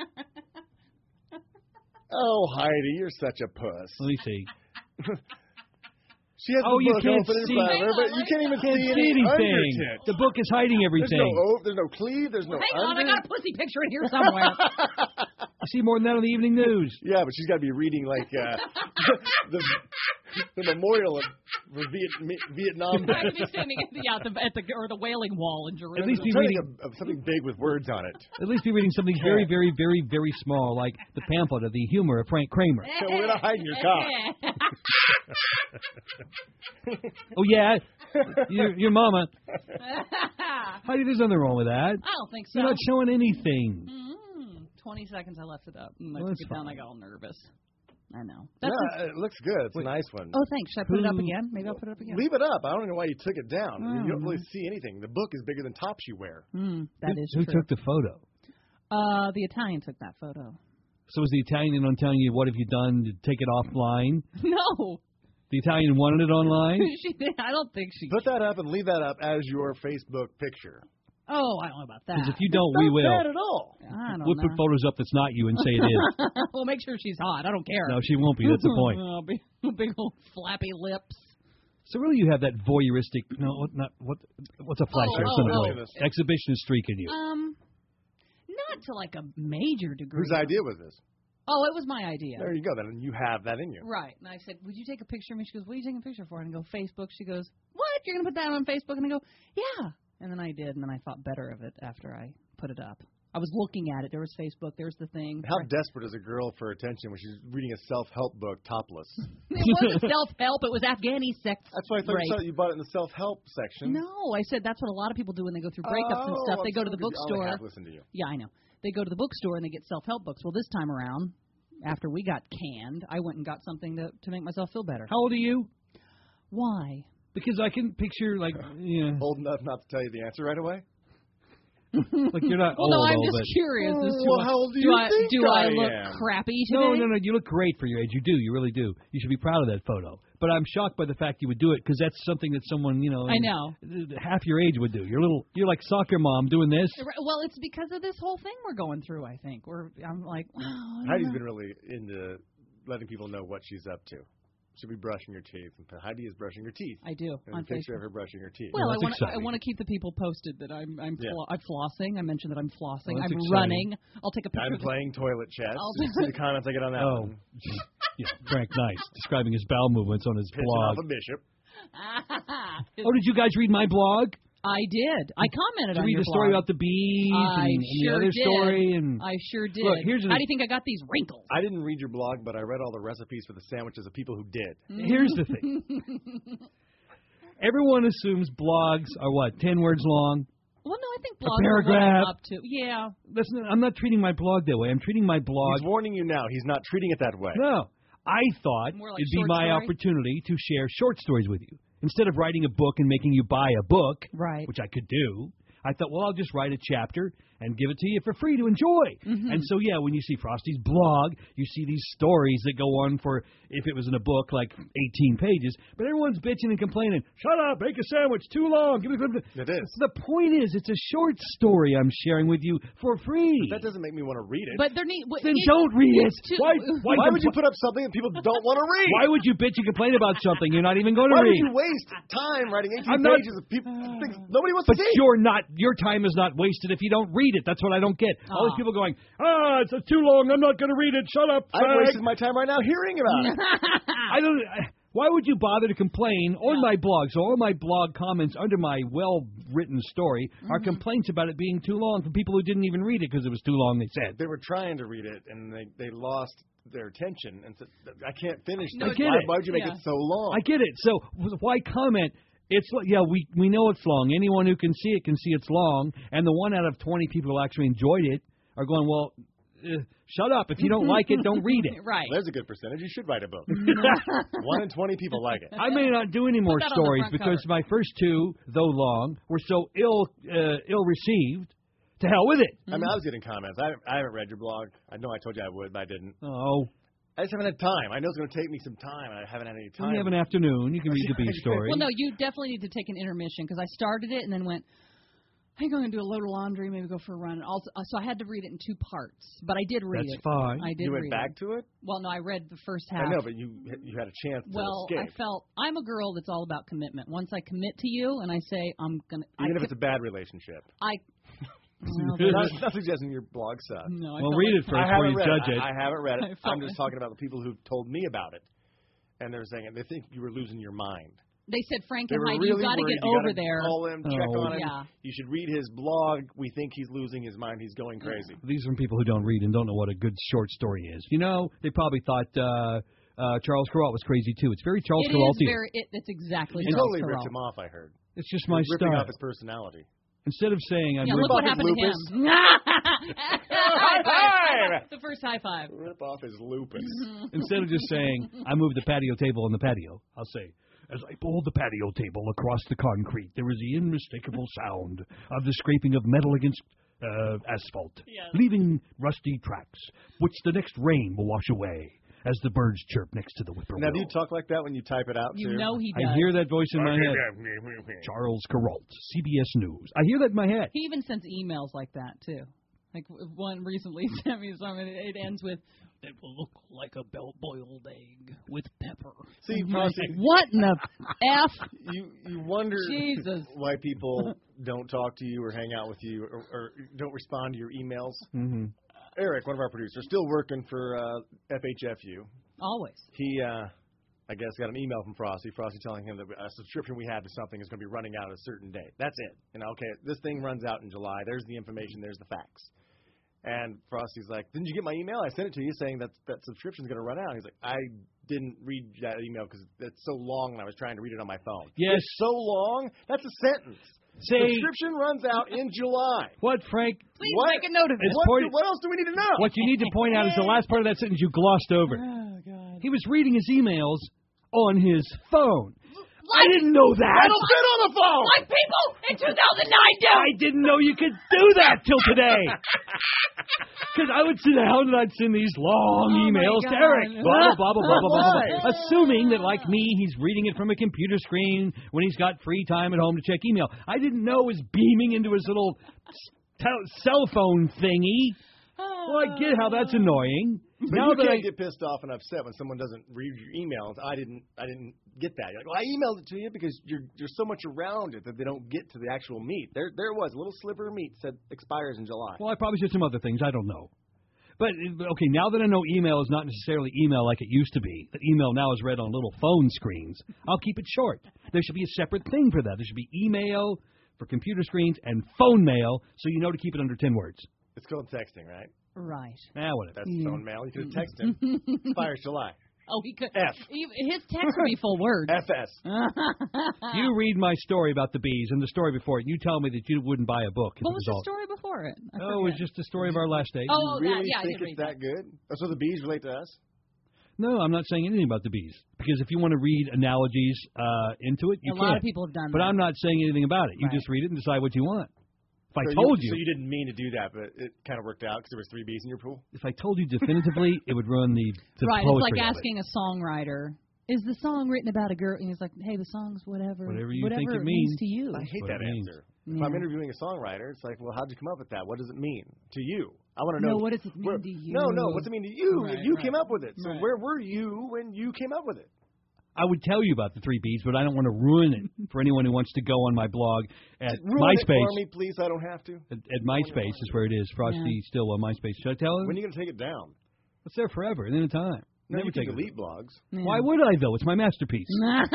Oh, Heidi, you're such a puss. Let me see. She has Oh, the you book can't open in see- front of her, but Hang on, you can't even Can't see see any anything. undertit. The book is hiding There's everything. no o- there's no cleave, there's no Hang on, I under. got a pussy picture in here somewhere. I see more than that on the evening news. Yeah, but she's got to be reading like uh, the the memorial of for Viet, Vietnam. I could be standing at the, yeah, at the, at the or the Wailing Wall in Jerusalem. At least be I'm reading. trying to think of, of something big with words on it. At least be reading something very, very, very, very small, like the pamphlet of the humor of Frank Kramer. So we're not hiding your cock. Oh yeah, your your mama. Heidi, there's nothing wrong with that. I don't think so. You're not showing anything. Mm, Twenty seconds, I left it up. And I Well, took that's it down. fine. I got all nervous. I know. That's No, it looks good. It's a nice one. oh, thanks. Should I put it up Who- again? Maybe I'll put it up again. Leave it up. I don't know why you took it down. I mean, you don't Oh. really see anything. The book is bigger than tops you wear. Mm, that who, is who true. took the photo? Uh, the Italian took that photo. So was the Italian on telling you what have you done to take it offline? No, The Italian wanted it online. she did. I don't think she. Put that up and leave that up as your Facebook picture. Oh, I don't know about that. Because if you don't, It's we not will. bad at all. I don't We'll know. put photos up that's not you and say it is. Well, make sure she's hot. I don't care. No, she won't be. That's the point. Oh, big, big old flappy lips. So really, you have that voyeuristic. No, what- not what? What's a flash Oh, there? oh, Son of a oh. voyeur. Exhibitionist streak in you. Um, not to like a major degree. Whose idea was this? Oh, it was my idea. There you go. Then you have that in you. Right. And I said, would you take a picture of me? She goes, what are you taking a picture for? And I go, Facebook. She goes, what? You're going to put that on Facebook? And I go, yeah. And then I did, and then I thought better of it after I put it up. I was looking at it. There was Facebook. There's the thing. How desperate is a girl for attention when she's reading a self-help book topless? It wasn't self-help. It was Afghani sex. That's why I thought rape. you, saw, you bought it in the self-help section. No, I said that's what a lot of people do when they go through breakups oh, and stuff. They go to the I only bookstore. half listen to you. Yeah, I know. They go to the bookstore and they get self-help books. Well, this time around, after we got canned, I went and got something to to make myself feel better. How old are you? Why? Because I can picture, like, you know, Old enough not to tell you the answer right away? like you're not Well, old, no, I'm old, just but- curious as to Well, what- how old do do you I think do I I look am? crappy today? No, no, no. You look great for your age. You do. You really do. You should be proud of that photo. But I'm shocked by the fact you would do it because that's something that someone, you know, I know. half your age would do. You're little. You're like soccer mom doing this. Well, it's because of this whole thing we're going through. I think we're. I'm like, wow. I don't Heidi's know. been really into letting people know what she's up to. She'll be brushing her teeth. And Heidi is brushing her teeth. I do And on a picture Facebook. of her brushing her teeth. Well, I that's want I exciting. want to keep the people posted that I'm I'm, Yeah. flo- I'm flossing. I mentioned that I'm flossing. Well, that's I'm exciting. running. I'll take a picture. I'm of the- playing toilet chess. I'll- Did you see the comments I get on that Oh, one? yeah, Frank Nice describing his bowel movements on his Pissing blog. off a bishop. Oh, did you guys read my blog? I did. I commented Did you on read your the story blog. about the bees I and, and sure the other did. story? And I sure did. Look, here's How the- do you think I got these wrinkles? I didn't read your blog, but I read all the recipes for the sandwiches of people who did. here's the thing. Everyone assumes blogs are what, ten words long? Well, no, I think A blogs are what I'm paragraph. up to. Yeah. That's not, I'm not treating my blog that way. I'm treating my blog. He's warning you now. He's not treating it that way. No. I thought More like it'd be short my story? opportunity to share short stories with you. Instead of writing a book and making you buy a book, Right. which I could do, I thought, well, I'll just write a chapter and give it to you for free to enjoy. Mm-hmm. And so, yeah, when you see Frosty's blog, you see these stories that go on for, if it was in a book, like eighteen pages. But everyone's bitching and complaining, shut up, make a sandwich, too long. Give me something. It is. The point is, it's a short story I'm sharing with you for free. But that doesn't make me want to read it. But there need. Then it- don't read it. it's too- Why, why, Why would you compl- put up something that people don't want to read? Why would you bitch and complain about something you're not even going to Why would read? you waste time writing eighteen I'm not- pages of people things nobody wants But to see? you're not. Your time is not wasted if you don't read it. That's what I don't get. All these Aw. people going, ah, it's too long. I'm not going to read it. Shut up. I've fag." wasted my time right now hearing about it. I don't. I- Why would you bother to complain on my blog? So all my blog comments under my well-written story are Mm-hmm. complaints about it being too long from people who didn't even read it because it was too long. They said. They were trying to read it and they, they lost their attention and said, I can't finish No, this. I get why, it. why would you make Yeah. it so long? I get it. So why comment? It's like, yeah, we we know it's long. Anyone who can see it can see it's long. And the one out of twenty people who actually enjoyed it are going, well, uh, shut up. If you don't like it, don't read it. Right. There's a good percentage. You should write a book. One in twenty people like it. I may not do any more that on the stories front because cover. my first two, though long, were so ill uh, ill received. To hell with it. I mean, I was getting comments. I, I haven't read your blog. I know I told you I would, but I didn't. Oh, I just haven't had time. I know it's going to take me some time, and I haven't had any time. we have an afternoon. You can read the B story. Well, no, you definitely need to take an intermission because I started it and then went. I think I'm going to do a load of laundry, maybe go for a run. Also, uh, so I had to read it in two parts, but I did read That's it. fine. I did You read went back it. to it? Well, no, I read the first half. I know, but you you had a chance to Well, escape. I felt I'm a girl that's all about commitment. Once I commit to you and I say I'm gonna, Even I, if it's a bad relationship. I. Well, not, not suggesting your blog sucks. no, I Well, felt read like- it first I before haven't you read judge it. it. I, I haven't read I it. felt I'm just like- talking about the people who've told me about it. And they're saying they think you were losing your mind. They said, Frank They and were Heidi, really you got to worried. get You over gotta there. Call him, check Oh. on him. Yeah. You should read his blog. We think he's losing his mind. He's going crazy. These are people who don't read and don't know what a good short story is. You know, they probably thought uh, uh, Charles Kuralt was crazy too. It's very Charles It Kuralt. is very. It, it's exactly. You Charles totally ripped Kuralt. him off, I heard. It's just my You're ripping style. off his personality. Instead of saying I'm Yeah, moving- look what off happened his to him. high five. The first high five. Rip off his lupus. instead of just saying I moved the patio table on the patio, I'll say as I pulled the patio table across the concrete, there was the unmistakable sound of the scraping of metal against uh, asphalt, Yes. leaving rusty tracks, which the next rain will wash away as the birds chirp next to the whippoorwill. Now, do you talk like that when you type it out, You too? know he does. I hear that voice in my head. Charles Kuralt, C B S News. I hear that in my head. He even sends emails like that too. Like one recently sent me something. It ends with, "It will look like a boiled egg with pepper." See, Frosty, what in the f? you you wonder Jesus. why people don't talk to you or hang out with you or, or don't respond to your emails. Mm-hmm. Eric, one of our producers, still working for uh, F H F U. Always. He, uh, I guess, got an email from Frosty. Frosty telling him that a subscription we had to something is going to be running out at a certain date. That's it. You know, okay, this thing runs out in July. There's the information. There's the facts. And Frosty's like, "Didn't you get my email? I sent it to you saying that that subscription's going to run out." He's like, "I didn't read that email because it's so long and I was trying to read it on my phone." Yes. It's so long? That's a sentence. Say, Subscription runs out in July. what, Frank? Please What? make a note of this. What, point- what else do we need to know? What you need to point out is the last part of that sentence you glossed over. Oh, God. He was reading his emails on his phone. I Like, didn't know that. It'll fit on the phone. like people in two thousand nine do. I didn't know you could do that till today. Because I would sit down and I'd send these long Oh, my emails to God. Eric, blah, blah, blah, blah, blah, blah, blah, Why? blah, assuming that, like me, he's reading it from a computer screen when he's got free time at home to check email. I didn't know it was beaming into his little tel- cell phone thingy. Well, I get how that's annoying. But now you that can't I, get pissed off and upset when someone doesn't read your emails. I didn't. I didn't get that. You're like, well, I emailed it to you because you're you're so much around it that they don't get to the actual meat. There there was a little sliver of meat said expires in July. well, I probably said some other things. I don't know. But, okay, now that I know email is not necessarily email like it used to be, that email now is read on little phone screens, I'll keep it short. There should be a separate thing for that. There should be email for computer screens and phone mail, so you know to keep it under ten words. It's called texting, right? Right. Ah, whatever. That's phone mail. You could have texted him. Expires July. Oh, he could. F. He, his text would be full words. F S. You read my story about the bees and the story before it, you tell me that you wouldn't buy a book. if What it was was the all- story before it? I Oh, it was forget. just the story of our last date. Oh, You that, really yeah, I think did it's read that good? Oh, so the bees relate to us? No, I'm not saying anything about the bees. Because if you want to read analogies uh, into it, you A can. lot of people have done But that. I'm not saying anything about it. You Right. just read it and decide what you want. If I so told you, you, So you didn't mean to do that, but it kind of worked out because there was three bees in your pool? if I told you definitively, it would ruin the, the right, poetry it's like of it. asking a songwriter, is the song written about a girl? And he's like, hey, the song's whatever. Whatever you whatever think it means means. to you. I hate what that it means. answer. If Yeah. I'm interviewing a songwriter, it's like, well, how'd you come up with that? What does it mean to you? I want to know. No, what does it mean where- to you? No, no, what's it mean to you? Right, you right. came up with it. So Right. where were you when you came up with it? I would tell you about the three Bs, but I don't want to ruin it for anyone who wants to go on my blog at Ruin it MySpace. for me, please. I don't have to. At, at MySpace is where it is. Frosty Yeah. still on MySpace. Should I tell him? When are you going to take it down? It's there forever, and in a time. No, Never you can take it. delete blogs. Yeah. Why would I though? It's my masterpiece.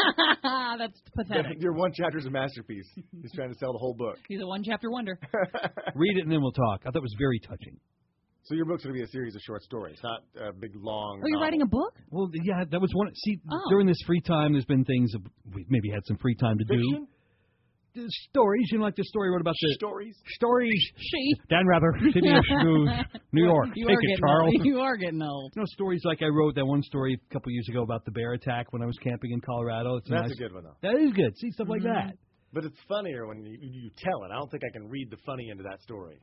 That's pathetic. Your one chapter is a masterpiece. He's trying to sell the whole book. He's a one chapter wonder. Read it and then we'll talk. I thought it was very touching. So your book's going to be a series of short stories, not a big long. Oh, you're writing a book? Well, yeah, that was one. See, Oh. during this free time, there's been things that we maybe had some free time to fiction do. The stories, you know, like the story I wrote about the stories. stories. She. Dan Rather, City of Smooth, New York. You Take are it, getting Charles. old. You are getting old. You know, stories like I wrote that one story a couple years ago about the bear attack when I was camping in Colorado. It's a That's nice, a good one though. That is good. See, stuff like Mm-hmm. that. But it's funnier when you, you tell it. I don't think I can read the funny into that story.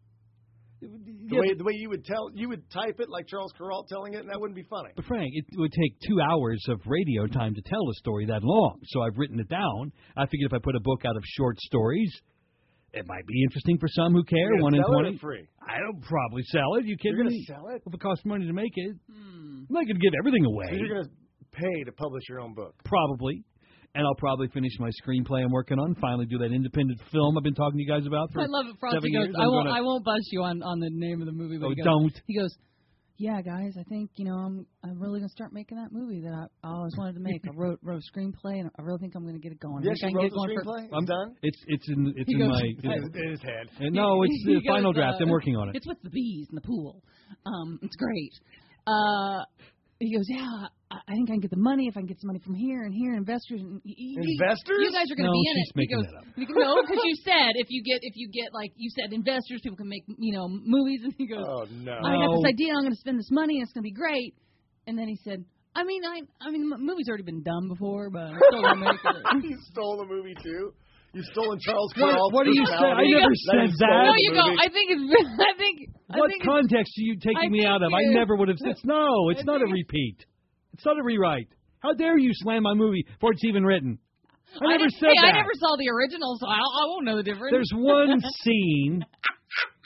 The Yeah, way the way you would tell, you would type it like Charles Kuralt telling it, and that wouldn't be funny. But Frank, it would take two hours of radio time to tell a story that long. So I've written it down. I figured if I put a book out of short stories, it might be interesting for some who care. You're One in gonna sell it twenty. or free. I don't probably sell it. You You're kidding going me? to sell it. If it costs money to make it, Hmm. I'm not going to give everything So away. you're going to pay to publish your own book. Probably. And I'll probably finish my screenplay I'm working on. Finally do that independent film I've been talking to you guys about for I love it. Frosty seven goes, years. I I'm won't, gonna- I won't buzz you on, on the name of the movie. But Oh, he goes, don't. He goes, yeah, guys, I think, you know, I'm I'm really going to start making that movie that I, I always wanted to make. I wrote wrote a screenplay, and I really think I'm going to get it going. I Yes, think you I wrote can get the it going screenplay. I'm It's done. It's it's in it's He in goes, my I- it's, In his head. and no, it's the He goes, final draft. uh, I'm working on it. It's with the bees in the pool. Um, it's great. Uh, he goes, yeah, I, I think I can get the money if I can get some money from here and here, investors. And y- y- y- Investors? You guys are going to No, be in she's it. He making goes, that up. he goes, no, because you said if you get if you get like you said investors, people can make you know movies. And he goes, Oh no. I got No. this idea. I'm going to spend this money. and It's going to be great. And then he said, I mean, I I mean, the movie's already been done before, but I'm still going to make it. You stole the movie too. You've stolen Charles What- Kuralt's what do you say? I personality. never That said you stole that. No, the you go. movie. I think it's. I think. I What think it's, context are you taking I me think out of? I you- never would have said. No, it's I not a think- repeat. It's not a rewrite. How dare you slam my movie before it's even written? I never didn't- said hey, that. I never saw the original, so I, I won't know the difference. There's one scene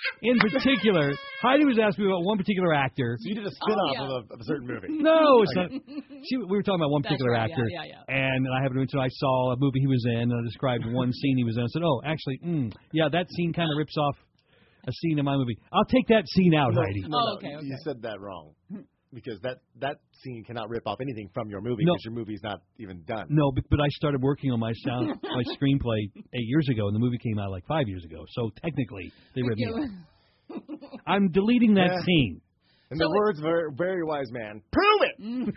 In particular, Heidi was asking me about one particular actor. So you did a spin-off Oh, yeah. of, a, of a certain movie. No, it's not. She, we were talking about one That's particular right, actor, yeah, yeah, yeah. and I happened to mention I saw a movie he was in, and I described one scene he was in. I said, "Oh, actually, mm, yeah, that scene kind of rips off a scene in my movie. I'll take that scene out, No, Heidi." no, Oh, no, okay, you- okay. You said that wrong. Because that, that scene cannot rip off anything from your movie No. because your movie's not even done. No, but, but I started working on my sound, my screenplay eight years ago, and the movie came out like five years ago. So technically, they ripped me off. I'm deleting that Yeah. scene. In So the it- words of a very wise man, prove it!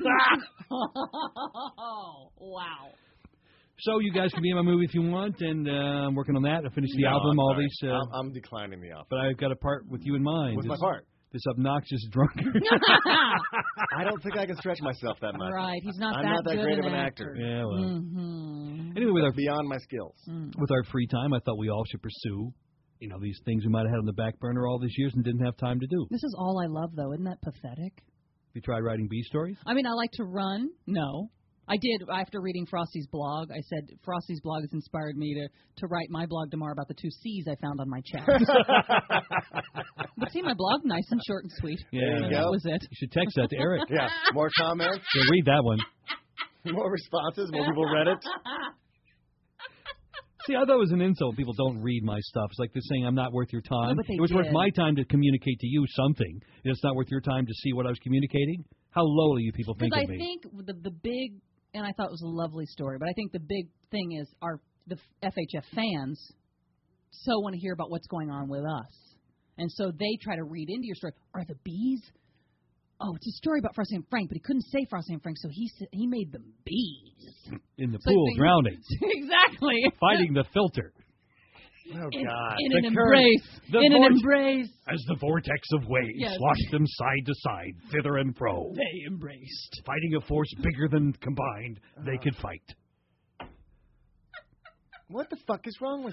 Oh, wow. So you guys can be in my movie if you want, and uh, I'm working on that. I finished the No, album, I'm all sorry. these. Uh, I'm, I'm declining the offer. but I've got a part with you in mind. What's my This- part? This obnoxious drunkard. I don't think I can stretch myself that much. Right, he's not I'm that not that good great an of an actor. actor. Yeah, well. Mm-hmm. Anyway, with our Beyond my skills. with our free time, I thought we all should pursue, you know, these things we might have had on the back burner all these years and didn't have time to do. This is all I love, though. Isn't that pathetic? You tried writing B stories? I mean, I like to run. No. I did, after reading Frosty's blog, I said, Frosty's blog has inspired me to, to write my blog tomorrow about the two C's I found on my chest. But see, my blog, nice and short and sweet. Yeah. There you And go. that was it. You should text that to Eric. Yeah, more comments, So read that one. more responses, more people read it. See, I thought it was an insult. People don't read my stuff. It's like they're saying I'm not worth your time. No, but they it was worth did. my time to communicate to you something. It's not worth your time to see what I was communicating. How lowly you people think Because of I me. think the the big, and I thought it was a lovely story, but I think the big thing is our the F H F fans so want to hear about what's going on with us, and so they try to read into your story. Are the bees? Oh, it's a story about Frosty and Frank, but he couldn't say Frosty and Frank, so he sa- he made them bees. In the So I pool, think- drowning, Exactly. fighting the filter. Oh, in, God. in The an current- embrace. the In an vortex- embrace. As the vortex of waves Yes. washed them side to side, thither and fro. They embraced. Fighting a force bigger than combined, they could fight. What the fuck is wrong with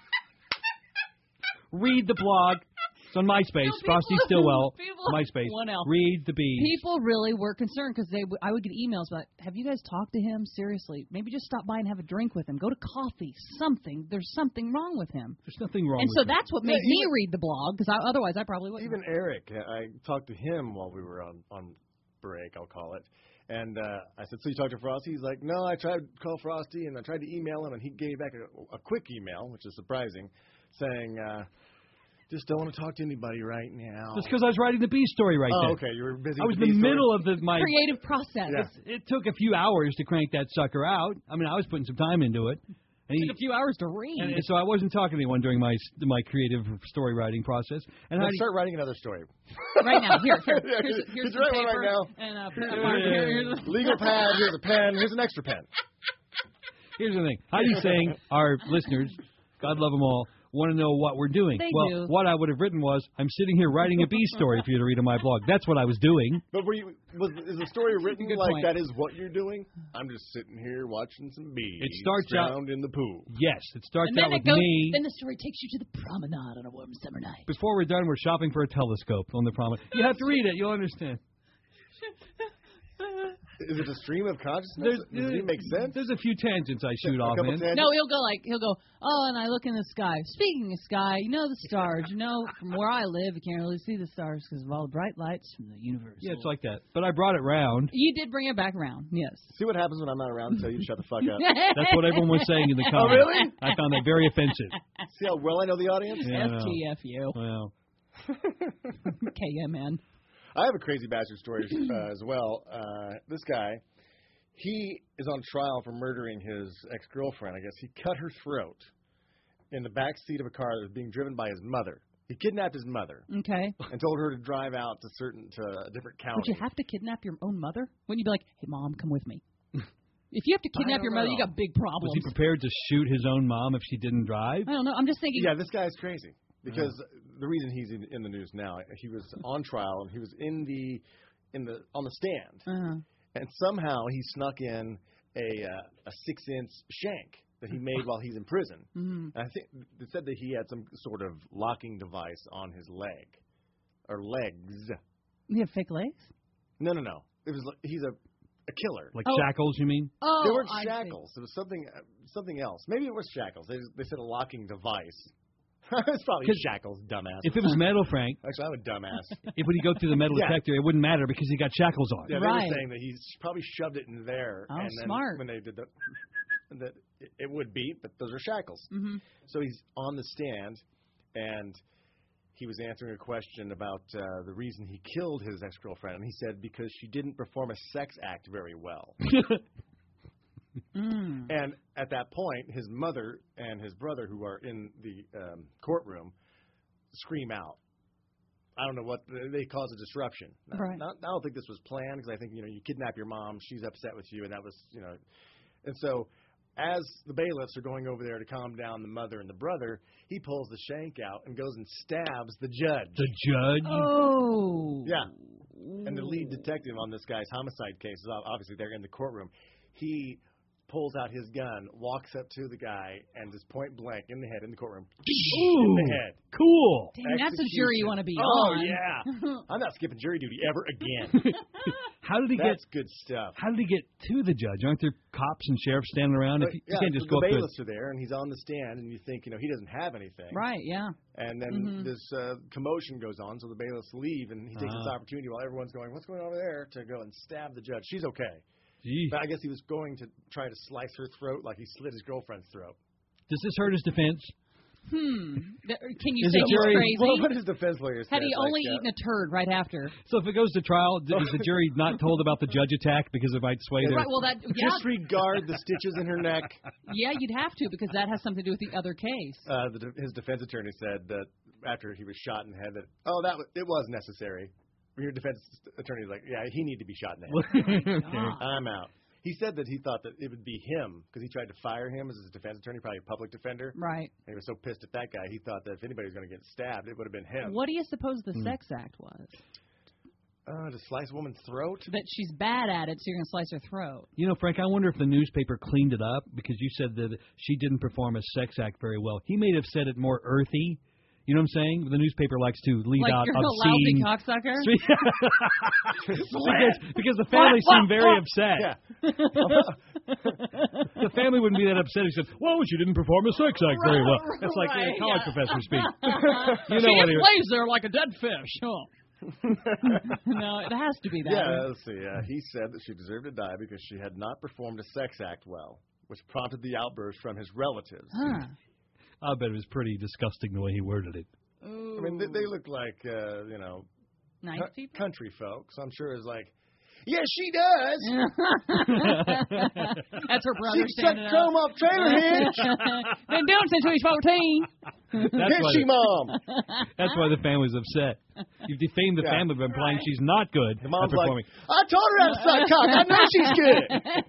Read the blog. It's on MySpace. No, people- Frosty Stillwell. people- MySpace. one L. Read the bees. People really were concerned because they w- I would get emails about, have you guys talked to him? Seriously, maybe just stop by and have a drink with him. Go to coffee. Something. There's something wrong with him. There's nothing wrong And with so it. that's what Yeah, made me even- read the blog because otherwise I probably wouldn't. Even Eric, I talked to him while we were on, on break, I'll call it. And uh, I said, so you talked to Frosty? He's like, no, I tried to call Frosty, and I tried to email him, and he gave back a, a quick email, which is surprising, saying, uh, just don't want to talk to anybody right now. Just because I was writing the bee story right Oh, there. okay, you were busy I was with in the these middle stories. of the, my. Creative process. Yeah. It took a few hours to crank that sucker out. I mean, I was putting some time into it. And, he, Took a few hours to read. and, and so I wasn't talking to anyone during my my creative story writing process. And Let's Heidi, start writing another story. Right now, here, here, Yeah, here's, could- here's could some you write one paper right now? and a, Yeah. a marker. Here, here's a- Legal pad, here's a pen, here's an extra pen. here's the thing. Heidi's saying our listeners, God love them all, want to know what we're doing. They well, do. what I would have written was, I'm sitting here writing a bee story for you to read on my blog. That's what I was doing. But were you, was, is the story written good like point. that is what you're doing? I'm just sitting here watching some bees It starts out- drowned in the pool. Yes, it starts And out then with it goes. me. Then the story takes you to the promenade on a warm summer night. Before we're done, we're shopping for a telescope on the promenade. You have to read it. You'll understand. Is it a stream of consciousness? There's, Does it even make sense? There's a few tangents I shoot A off couple in. tangents? No, he'll go like he'll go. Oh, and I look in the sky. Speaking of sky, you know the stars. You know, from where I live, you can't really see the stars because of all the bright lights from the universe. Yeah, it's like that. But I brought it round. You did bring it back around. Yes. See what happens when I'm not around to tell you to shut the fuck up. That's what everyone was saying in the Oh, comments. really? I found that very offensive. See how well I know the audience? Yeah, I know. F T F U. Well, K M N. I have a crazy bastard story uh, as well. Uh, this guy, he is on trial for murdering his ex-girlfriend. I guess he cut her throat in the back seat of a car that was being driven by his mother. He kidnapped his mother Okay. and told her to drive out to certain to a different county. Would you have to kidnap your own mother? Wouldn't you be like, hey, mom, come with me? If you have to kidnap don't your mother, you know. got big was problems. he prepared to shoot his own mom if she didn't drive? I don't know. I'm just thinking. Yeah, this guy's crazy because the reason he's in, in the news now, he was on trial and he was in the in the on the stand, Uh-huh. and somehow he snuck in a uh, a six inch shank that he made while he's in prison. Mm-hmm. And I think it said that he had some sort of locking device on his leg or legs. You have fake legs? No, no, no. It was like- he's a a killer. Like Oh. shackles, you mean? Oh, They weren't I see. shackles. It was something uh, something else. Maybe it was shackles. They they said a locking device. It's probably 'Cause shackles, dumbass. If it was metal, Frank, Actually, I'm a dumbass. if when you go through the metal Yeah. detector, it wouldn't matter because he got shackles on. Yeah, they Right. were saying that he probably shoved it in there. Oh, and then smart. when they did the, that it- it would beep, but those are shackles. Mm-hmm. So he's on the stand, and he was answering a question about uh, the reason he killed his ex-girlfriend, and he said because she didn't perform a sex act very well. Mm. And at that point, his mother and his brother, who are in the um, courtroom, scream out. I don't know what they cause a disruption. Now, Right. Not, I don't think this was planned because I think you know you kidnap your mom, she's upset with you, and that was you know, and so as the bailiffs are going over there to calm down the mother and the brother, he pulls the shank out and goes and stabs the judge. The judge. Oh. Yeah. And the lead detective on this guy's homicide case is obviously they're in the courtroom. He pulls out his gun, walks up to the guy, and just point blank in the head in the courtroom. Ooh, in the head. Cool. Dang, that's a jury you want to be oh, on. yeah. I'm not skipping jury duty ever again. How did he That's get? good stuff. How did he get to the judge? Aren't there cops and sheriffs standing around? But, if you, yeah, you can't just the go up to. bailiffs are there, and he's on the stand, and you think, you know, he doesn't have anything. Right, yeah. And then Mhm. this uh, commotion goes on, so the bailiffs leave, and he takes this Uh-huh. opportunity while everyone's going, what's going on over there, to go and stab the judge. She's okay. Gee. But I guess he was going to try to slice her throat like he slit his girlfriend's throat. Does this hurt his defense? Hmm. Th- Can you Is say it he's jury- crazy? Well, what his defense lawyer Had said, he like, only uh, eaten a turd right after? So if it goes to trial, d- is the jury not told about the judge attack because it might sway their? Right, well, that yeah, disregard the stitches in her neck. yeah, you'd have to because that has something to do with the other case. Uh, the, his defense attorney said that after he was shot in the head, that oh, that was, it was necessary. Your defense attorney's like, yeah, he needed to be shot in the head. God. I'm out. He said that he thought that it would be him because he tried to fire him as his defense attorney, probably a public defender. Right. And he was so pissed at that guy, he thought that if anybody was going to get stabbed, it would have been him. What do you suppose the Hmm. sex act was? Uh, to slice a woman's throat? That she's bad at it, so you're going to slice her throat. You know, Frank, I wonder if the newspaper cleaned it up because you said that she didn't perform a sex act very well. He may have said it more earthy. You know what I'm saying? The newspaper likes to leave Like out you're a lousy obscene. cocksucker? because, because the family seemed very upset. Yeah. The family wouldn't be that upset. He said, "Well, she didn't perform a sex act very well." That's like Right, a college yeah. professor speak. You She know what just he was. lays there like a dead fish. Oh. No, it has to be that. Yeah, let's see. Uh, he said that she deserved to die because she had not performed a sex act well, which prompted the outburst from his relatives. Huh. I bet it was pretty disgusting the way he worded it. Ooh. I mean, they, they look like, uh, you know, nice co- people. country folks. I'm sure it's like, yes, she does. That's her brother She standing sucked chrome up. off trailer hitch. Been doing since he was fourteen. That's why, Hitchy the, mom. that's why the family's upset. You've defamed the Yeah. family by implying she's not good The mom's at like, performing. I taught her how to suck cock. I know she's good.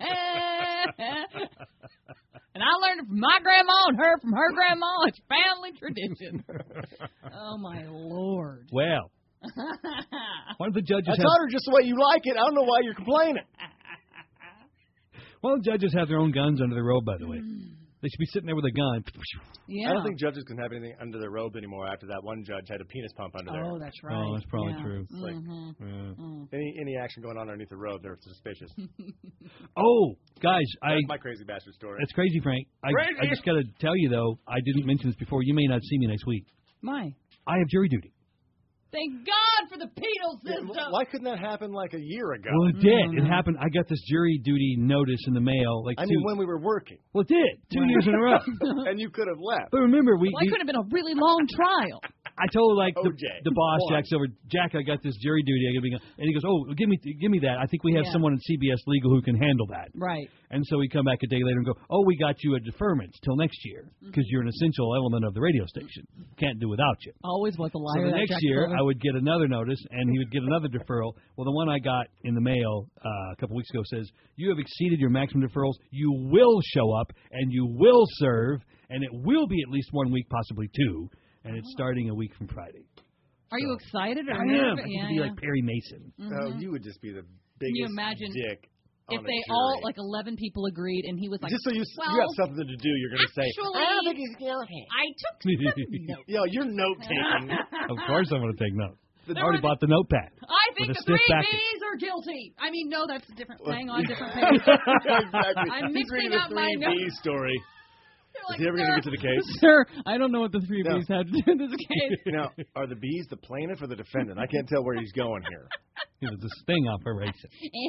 And I learned it from my grandma and her from her grandma. It's family tradition. Oh, my Lord. Well, why don't the judges I have? taught her just the way you like it. I don't know why you're complaining. Why don't judges have their own guns under their robe? By the way, they should be sitting there with a gun. Yeah. I don't think judges can have anything under their robe anymore after that one judge had a penis pump under there. Oh, that's right. Oh, that's probably yeah. true. It's like, Mhm. Yeah. Mm. Any any action going on underneath the robe, they're suspicious. Oh, guys, I. That's my crazy bastard story. It's crazy, Frank. I, Crazy. I just got to tell you though, I didn't mention this before. You may not see me next week. My. I have jury duty. Thank God for the penal Yeah, system. why couldn't that happen like a year ago? Well, it did. Mm. It happened. I got this jury duty notice in the mail. Like I two. mean, when we were working, Well, it did. Two years in a row. and you could have left. But remember, we. Well, it we could have been a really long trial. I told like the, O J. the boss, One. Jack Silver, Jack, I got this jury duty. I gotta be, and he goes, "Oh, give me, give me that. I think we have Yeah. someone in C B S Legal who can handle that." Right. And so we come back a day later and go, "Oh, we got you a deferment till next year because you're an essential element of the radio station. Can't do without you." Always was a So liar. the that next Jack year, Silver. I would get another notice, and he would get another deferral. Well, the one I got in the mail uh, a couple weeks ago says, "You have exceeded your maximum deferrals. You will show up, and you will serve, and it will be at least one week, possibly two, and it's starting a week from Friday." Are you excited? Or I am. nervous? I get Yeah, to be yeah. like Perry Mason. Oh, you would just be the biggest you imagine dick. If on a they jury. all, like eleven people agreed, and he was like, just so you well, you have something to do, you're going to say, actually, I don't think he's going to. I took some notes. Yo, you're note taking. Of course, I'm going to take notes. I There already were- bought the notepad. I think With the a stiff three backing. B's are guilty. I mean, no, that's a different thing on different Yeah, pages. exactly. I'm He's mixing reading the up my three B notes. story. Is he ever going to get to the case? Sir, I don't know what the three No. B's have to do with this case. Now, are the B's the plaintiff or the defendant? I can't tell where he's going here. It was a sting operation.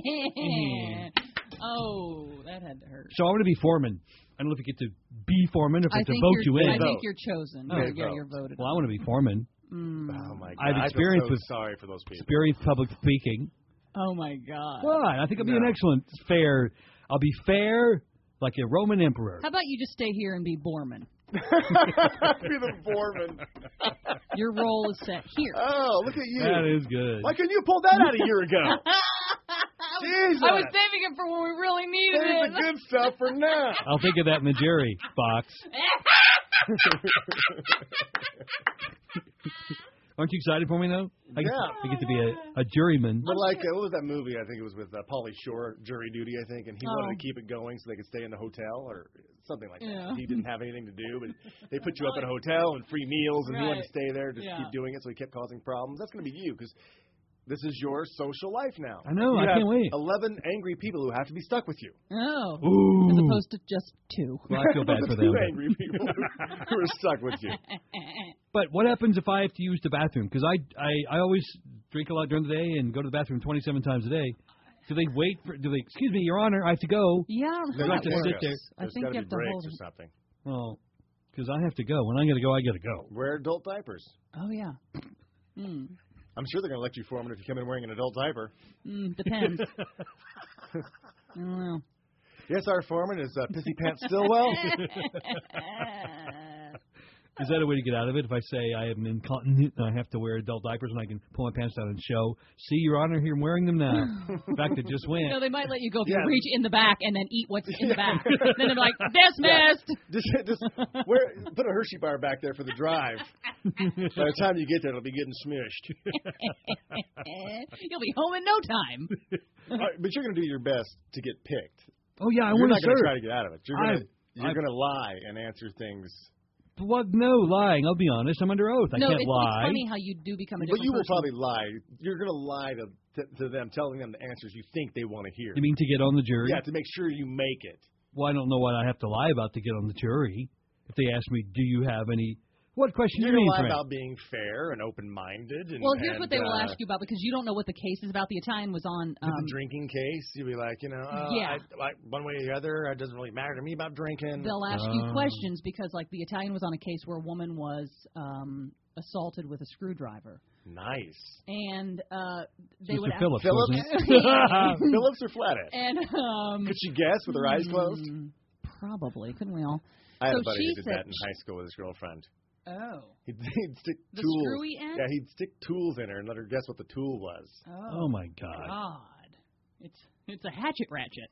Oh, that had to hurt. So I want to be foreman. I don't know if you get to be foreman or if I it's to think vote you're, you I in. think you're chosen. Oh, yeah, yeah, vote. you're voted. Well, I want to be foreman. Mm. Oh, my God. I've I experienced feel so with- sorry for those people. Experienced public speaking. Oh my God. Why? I think I'll be No. an excellent, fair. I'll be fair like a Roman emperor. How about you just stay here and be Borman? Be the foreman. Your role is set here. Oh, look at you. That is good. Why couldn't you pull that out a year ago? Jesus. I was saving it for when we really needed Save it. the good stuff for now. I'll think of that in the jury box. Aren't you excited for me, though? I get, Yeah. I get to be a, a juryman. But like, uh, what was that movie? I think it was with uh, Pauly Shore, Jury Duty, I think, and he Oh. wanted to keep it going so they could stay in the hotel or something like Yeah. that. He didn't have anything to do, but they put you up at a hotel and free meals, and he wanted to Right. stay there, just Yeah. keep doing it, so he kept causing problems. That's going to be you, because this is your social life now. I know, You I have can't wait. eleven angry people who have to be stuck with you. Oh. Ooh. As opposed to just two. Well, I feel bad for them. Two angry people who are stuck with you. But what happens if I have to use the bathroom? Because I, I, I always drink a lot during the day and go to the bathroom twenty-seven times a day. Do they wait for? Do they? Excuse me, Your Honor, I have to go. Yeah, I don't know Then how have that to works. sit there. I There's think gotta you be have to breaks hold or it. something. Well, because I have to go. When I got to go, I got to go. Wear adult diapers. Oh, yeah. Mm. I'm sure they're going to let you foreman if you come in wearing an adult diaper. Mm, depends. I don't know. Yes, our foreman is uh, Pissy Pants Stillwell. Is that a way to get out of it? If I say I am incontinent and I have to wear adult diapers and I can pull my pants down and show, see, Your Honor, here I'm wearing them now. In fact, it just went. No, they might let you go if Yeah. you reach in the back and then eat what's in the back. Then they're like, dismissed. just, just wear, put a Hershey bar back there for the drive. By the time you get there, it'll be getting smushed. You'll be home in no time. All right, but you're going to do your best to get picked. Oh, yeah, I You're want not to going to serve. try to get out of it. You're going to you're I- going to lie and answer things. What? No, lying. I'll be honest. I'm under oath. I no, can't it's, lie. it's funny how you do become a But different you will person. probably lie. You're going to lie to, to to them, telling them the answers you think they want to hear. You mean to get on the jury? Yeah, to make sure you make it. Well, I don't know what I have to lie about to get on the jury. If they ask me, do you have any... What question You're do you going to mean, lie Frank? about being fair and open-minded. And, Well, here's and, what they will uh, ask you about because you don't know what the case is about. The Italian was on. With Um, the drinking case, you'll be like, you know, uh, Yeah. I, I, one way or the other, it doesn't really matter to me about drinking. they'll ask you Oh. questions because, like, the Italian was on a case where a woman was um, assaulted with a screwdriver, Nice. and uh, they would Mister ask. Phillips, Phillips? wasn't it? Phillips or Flathead? And um, Could she guess with her eyes closed? mm, probably couldn't we all? I had so a buddy she who did said that in high school with his girlfriend. Oh. He'd, he'd stick The tools. screwy end? Yeah, he'd stick tools in her and let her guess what the tool was. Oh, my God. God. It's it's a hatchet ratchet.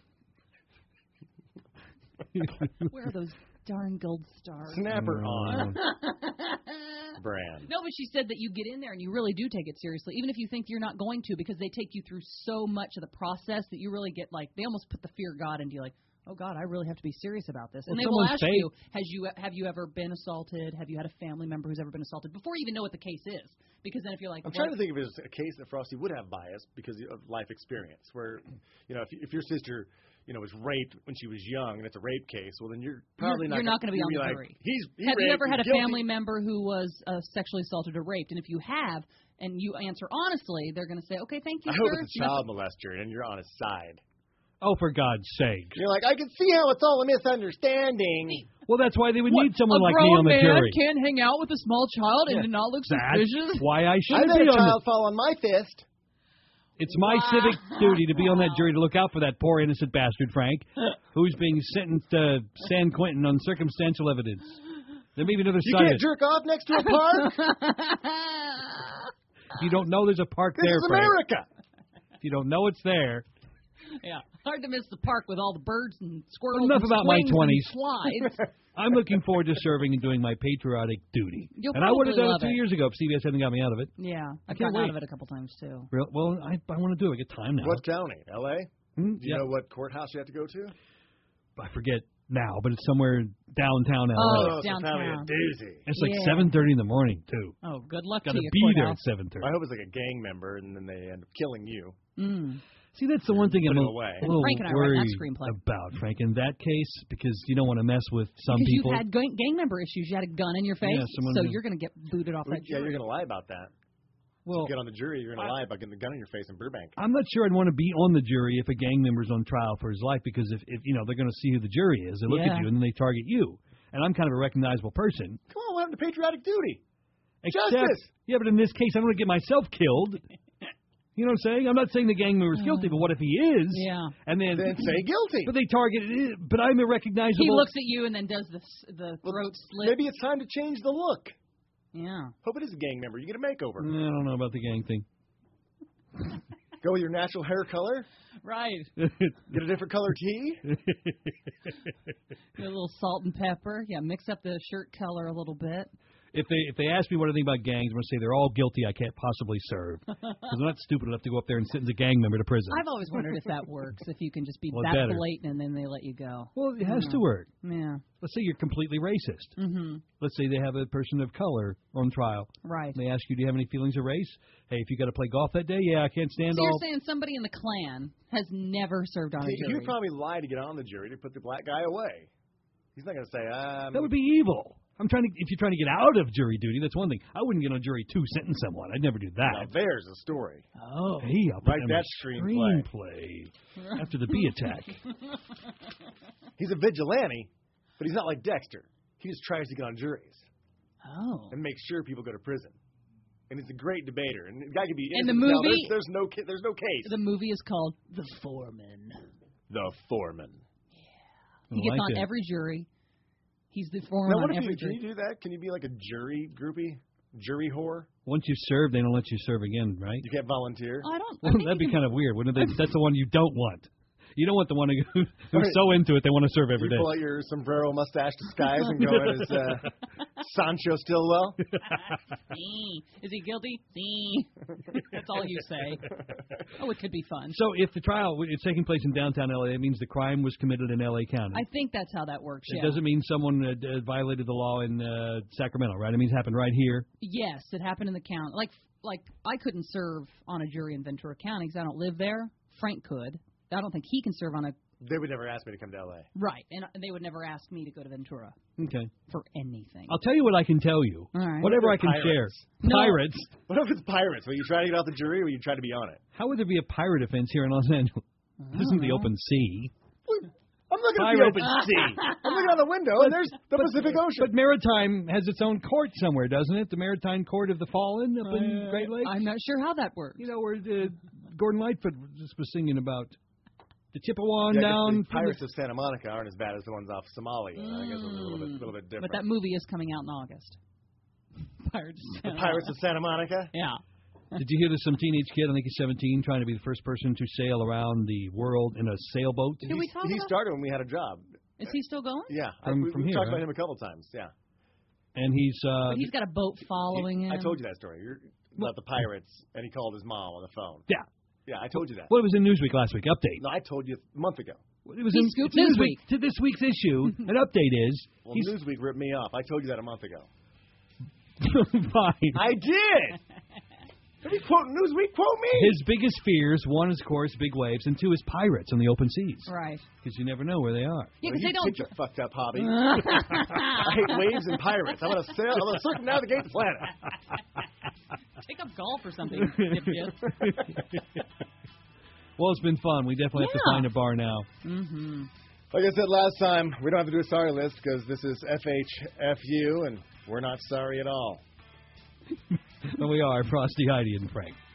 Where are those darn gold stars? Snap her on. Mm. Brand. No, but she said that you get in there and you really do take it seriously, even if you think you're not going to, because they take you through so much of the process that you really get like they almost put the fear of God into you, like, oh God, I really have to be serious about this. And Well, they will someone's ask faith- you, has you have you ever been assaulted? Have you had a family member who's ever been assaulted before you even know what the case is? Because then if you're like, I'm what- trying to think of it as a case that Frosty would have bias because of life experience. Where, you know, if, if your sister, you know, was raped when she was young and it's a rape case, well, then you're probably You're- you're not going gonna be on the like, jury. He's he have you raped, ever had a he's guilty. family member who was uh, sexually assaulted or raped? And if you have, and you answer honestly, they're going to say, okay, thank you, I sir. hope it's a child molester and you're on his side. Oh, for God's sake. You're like, I can see how it's all a misunderstanding. Well, that's why they would What, need someone a like grown me on the man jury. can't hang out with a small child Yeah. and not look That's suspicious? why I I shouldn't let be a on child the... fall on my fist. It's my Wow. civic duty to be on that jury to look out for that poor innocent bastard, Frank, who's being sentenced to San Quentin on circumstantial evidence. There may be another You side. can't jerk off next to a park. If you don't know there's a park This there, is Frank. America. If you don't know it's there. Yeah, hard to miss the park with all the birds and squirrels. Enough and about my swings twenties. and slides. I'm looking forward to serving and doing my patriotic duty. You'll and I would have probably done love it two it. years ago if C B S hadn't got me out of it. Yeah, I've can't gotten out wait. of it a couple times too. Real, well, I, I want to do it. I get time now. What county? L A? Hmm? Do you Yeah. know what courthouse you have to go to? I forget now, but it's somewhere downtown L A. Oh, it's probably a downtown. doozy. It's like yeah. seven thirty in the morning too. Oh, good luck Got to to you, be there at courthouse. seven thirty. I hope it's like a gang member, and then they end up killing you. Mm. See, that's the one thing I'm Put a, it away. a little Frank and I write that worried screenplay. about, Frank, in that case, because you don't want to mess with some because people. you've had gang, gang member issues. You had a gun in your face, Yeah, someone so who- you're going to get booted off that Yeah, jury. you're going to lie about that. well, Get on the jury, you're going to I- lie about getting the gun in your face in Burbank. I'm not sure I'd want to be on the jury if a gang member's on trial for his life, because if, if you know, they're going to see who the jury is. They look Yeah. at you and then they target you. And I'm kind of a recognizable person. Come on, what happened to patriotic duty? Except, Justice! yeah, but in this case, I don't want to get myself killed. You know what I'm saying? I'm not saying the gang member's guilty, but what if he is? Yeah. And then, Then say guilty. but they targeted it. But I'm a recognizable. He looks at you and then does the s- the Well, throat slit. Maybe it's time to change the look. Yeah. Hope it is a gang member. You get a makeover. I don't know about the gang thing. Go with your natural hair color. Right. Get a different color tee. A little salt and pepper. Yeah, mix up the shirt color a little bit. If they if they ask me what I think about gangs, I'm going to say they're all guilty. I can't possibly serve because I'm not stupid enough to go up there and sentence a gang member to prison. I've always wondered if that works, if you can just be Well, that better. blatant and then they let you go. Well, it has to work. Yeah. Let's say you're completely racist. Mm-hmm. Let's say they have a person of color on trial. Right. They ask you, do you have any feelings of race? Hey, if you got to play golf that day, yeah, I can't stand So you're all. saying somebody in the Klan has never served on a He jury? would probably lie to get on the jury to put the black guy away. He's not going to say, um, That would be evil. I'm trying to. If you're trying to get out of jury duty, that's one thing. I wouldn't get on jury to sentence someone. I'd never do now that. there's a story. Oh, hey, I'll put Write in that a screenplay. screenplay after the bee attack. He's a vigilante, but he's not like Dexter. He just tries to get on juries Oh. and make sure people go to prison. And he's a great debater. And the guy could be And the innocent. No, movie- there's, there's no ca- there's no case. The movie is called The Foreman. The foreman. He gets I like on it. every jury. He's the foreman Now, what on if every you, can jury. you do that? Can you be like a jury groupie? Jury whore? Once you serve, they don't let you serve again, right? You can't volunteer? Oh, I don't. I Well, think that'd you be can- kind of weird, wouldn't it? That's the one you don't want. You don't want the one who, who's Right. so into it they want to serve every You day. pull out your sombrero mustache disguise and go in as uh, Sancho Stillwell? See. Is he guilty? See. That's all you say. Oh, it could be fun. So if the trial is taking place in downtown L A, that means the crime was committed in L A County. I think that's how that works. It Yeah. doesn't mean someone uh, uh, violated the law in uh, Sacramento, right? It means it happened right here. Yes, it happened in the county. Like, like I couldn't serve on a jury in Ventura County because I don't live there. Frank could. I don't think he can serve on a They would never ask me to come to L A. right, and they would never ask me to go to Ventura Okay. for anything. I'll tell you what I can tell you. All right. Whatever I can Pirates. share. No. Pirates. What if it's pirates? Will you try to get off the jury or will you try to be on it? How would there be a pirate offense here in Los Angeles? This isn't the open sea. I'm looking at Pirates. the open sea. I'm looking out the window and there's the Pacific Ocean. But Maritime has its own court somewhere, doesn't it? The Maritime Court of the Fallen up in Uh, Great Lakes. I'm not sure how that works. You know where uh, Gordon Lightfoot just was singing about the Chippewa Yeah, I guess down. the from pirates of Santa Monica aren't as bad as the ones off Somalia. I guess it's a little bit, little bit different. But that movie is coming out in August. Pirates. the Pirates of Santa Monica? Yeah. the, did you hear there's some teenage kid, I think he's seventeen, trying to be the first person to sail around the world in a sailboat? Did we He- talk He about- started when we had a job. Is he still going? Yeah. From- I, we, from we here, talked right? about him a couple times. Yeah. And he's uh, But he's got a boat following him. I told you that story. You're, about the pirates, and he called his mom on the phone. yeah. Yeah, I told you that. Well, it was in Newsweek last week. Update. No, I told you a month ago. It was He in scooped it's Newsweek. To this week's issue, an update is Well, he's Newsweek ripped me off. I told you that a month ago. fine. I did. If you quote Newsweek, quote me. His biggest fears, one is, of course, big waves, and two is pirates on the open seas. Right. Because you never know where they are. Yeah, Well, because you they don't. picked a fucked up hobby. I hate waves and pirates. I'm gonna sail. I'm gonna circumnavigate the planet. Take up golf or something. dipshit. Well, it's been fun. We definitely have to Yeah. find a bar now. Mm-hmm. Like I said last time, we don't have to do a sorry list because this is F H F U, and we're not sorry at all. And we are Frosty, Heidi, and Frank.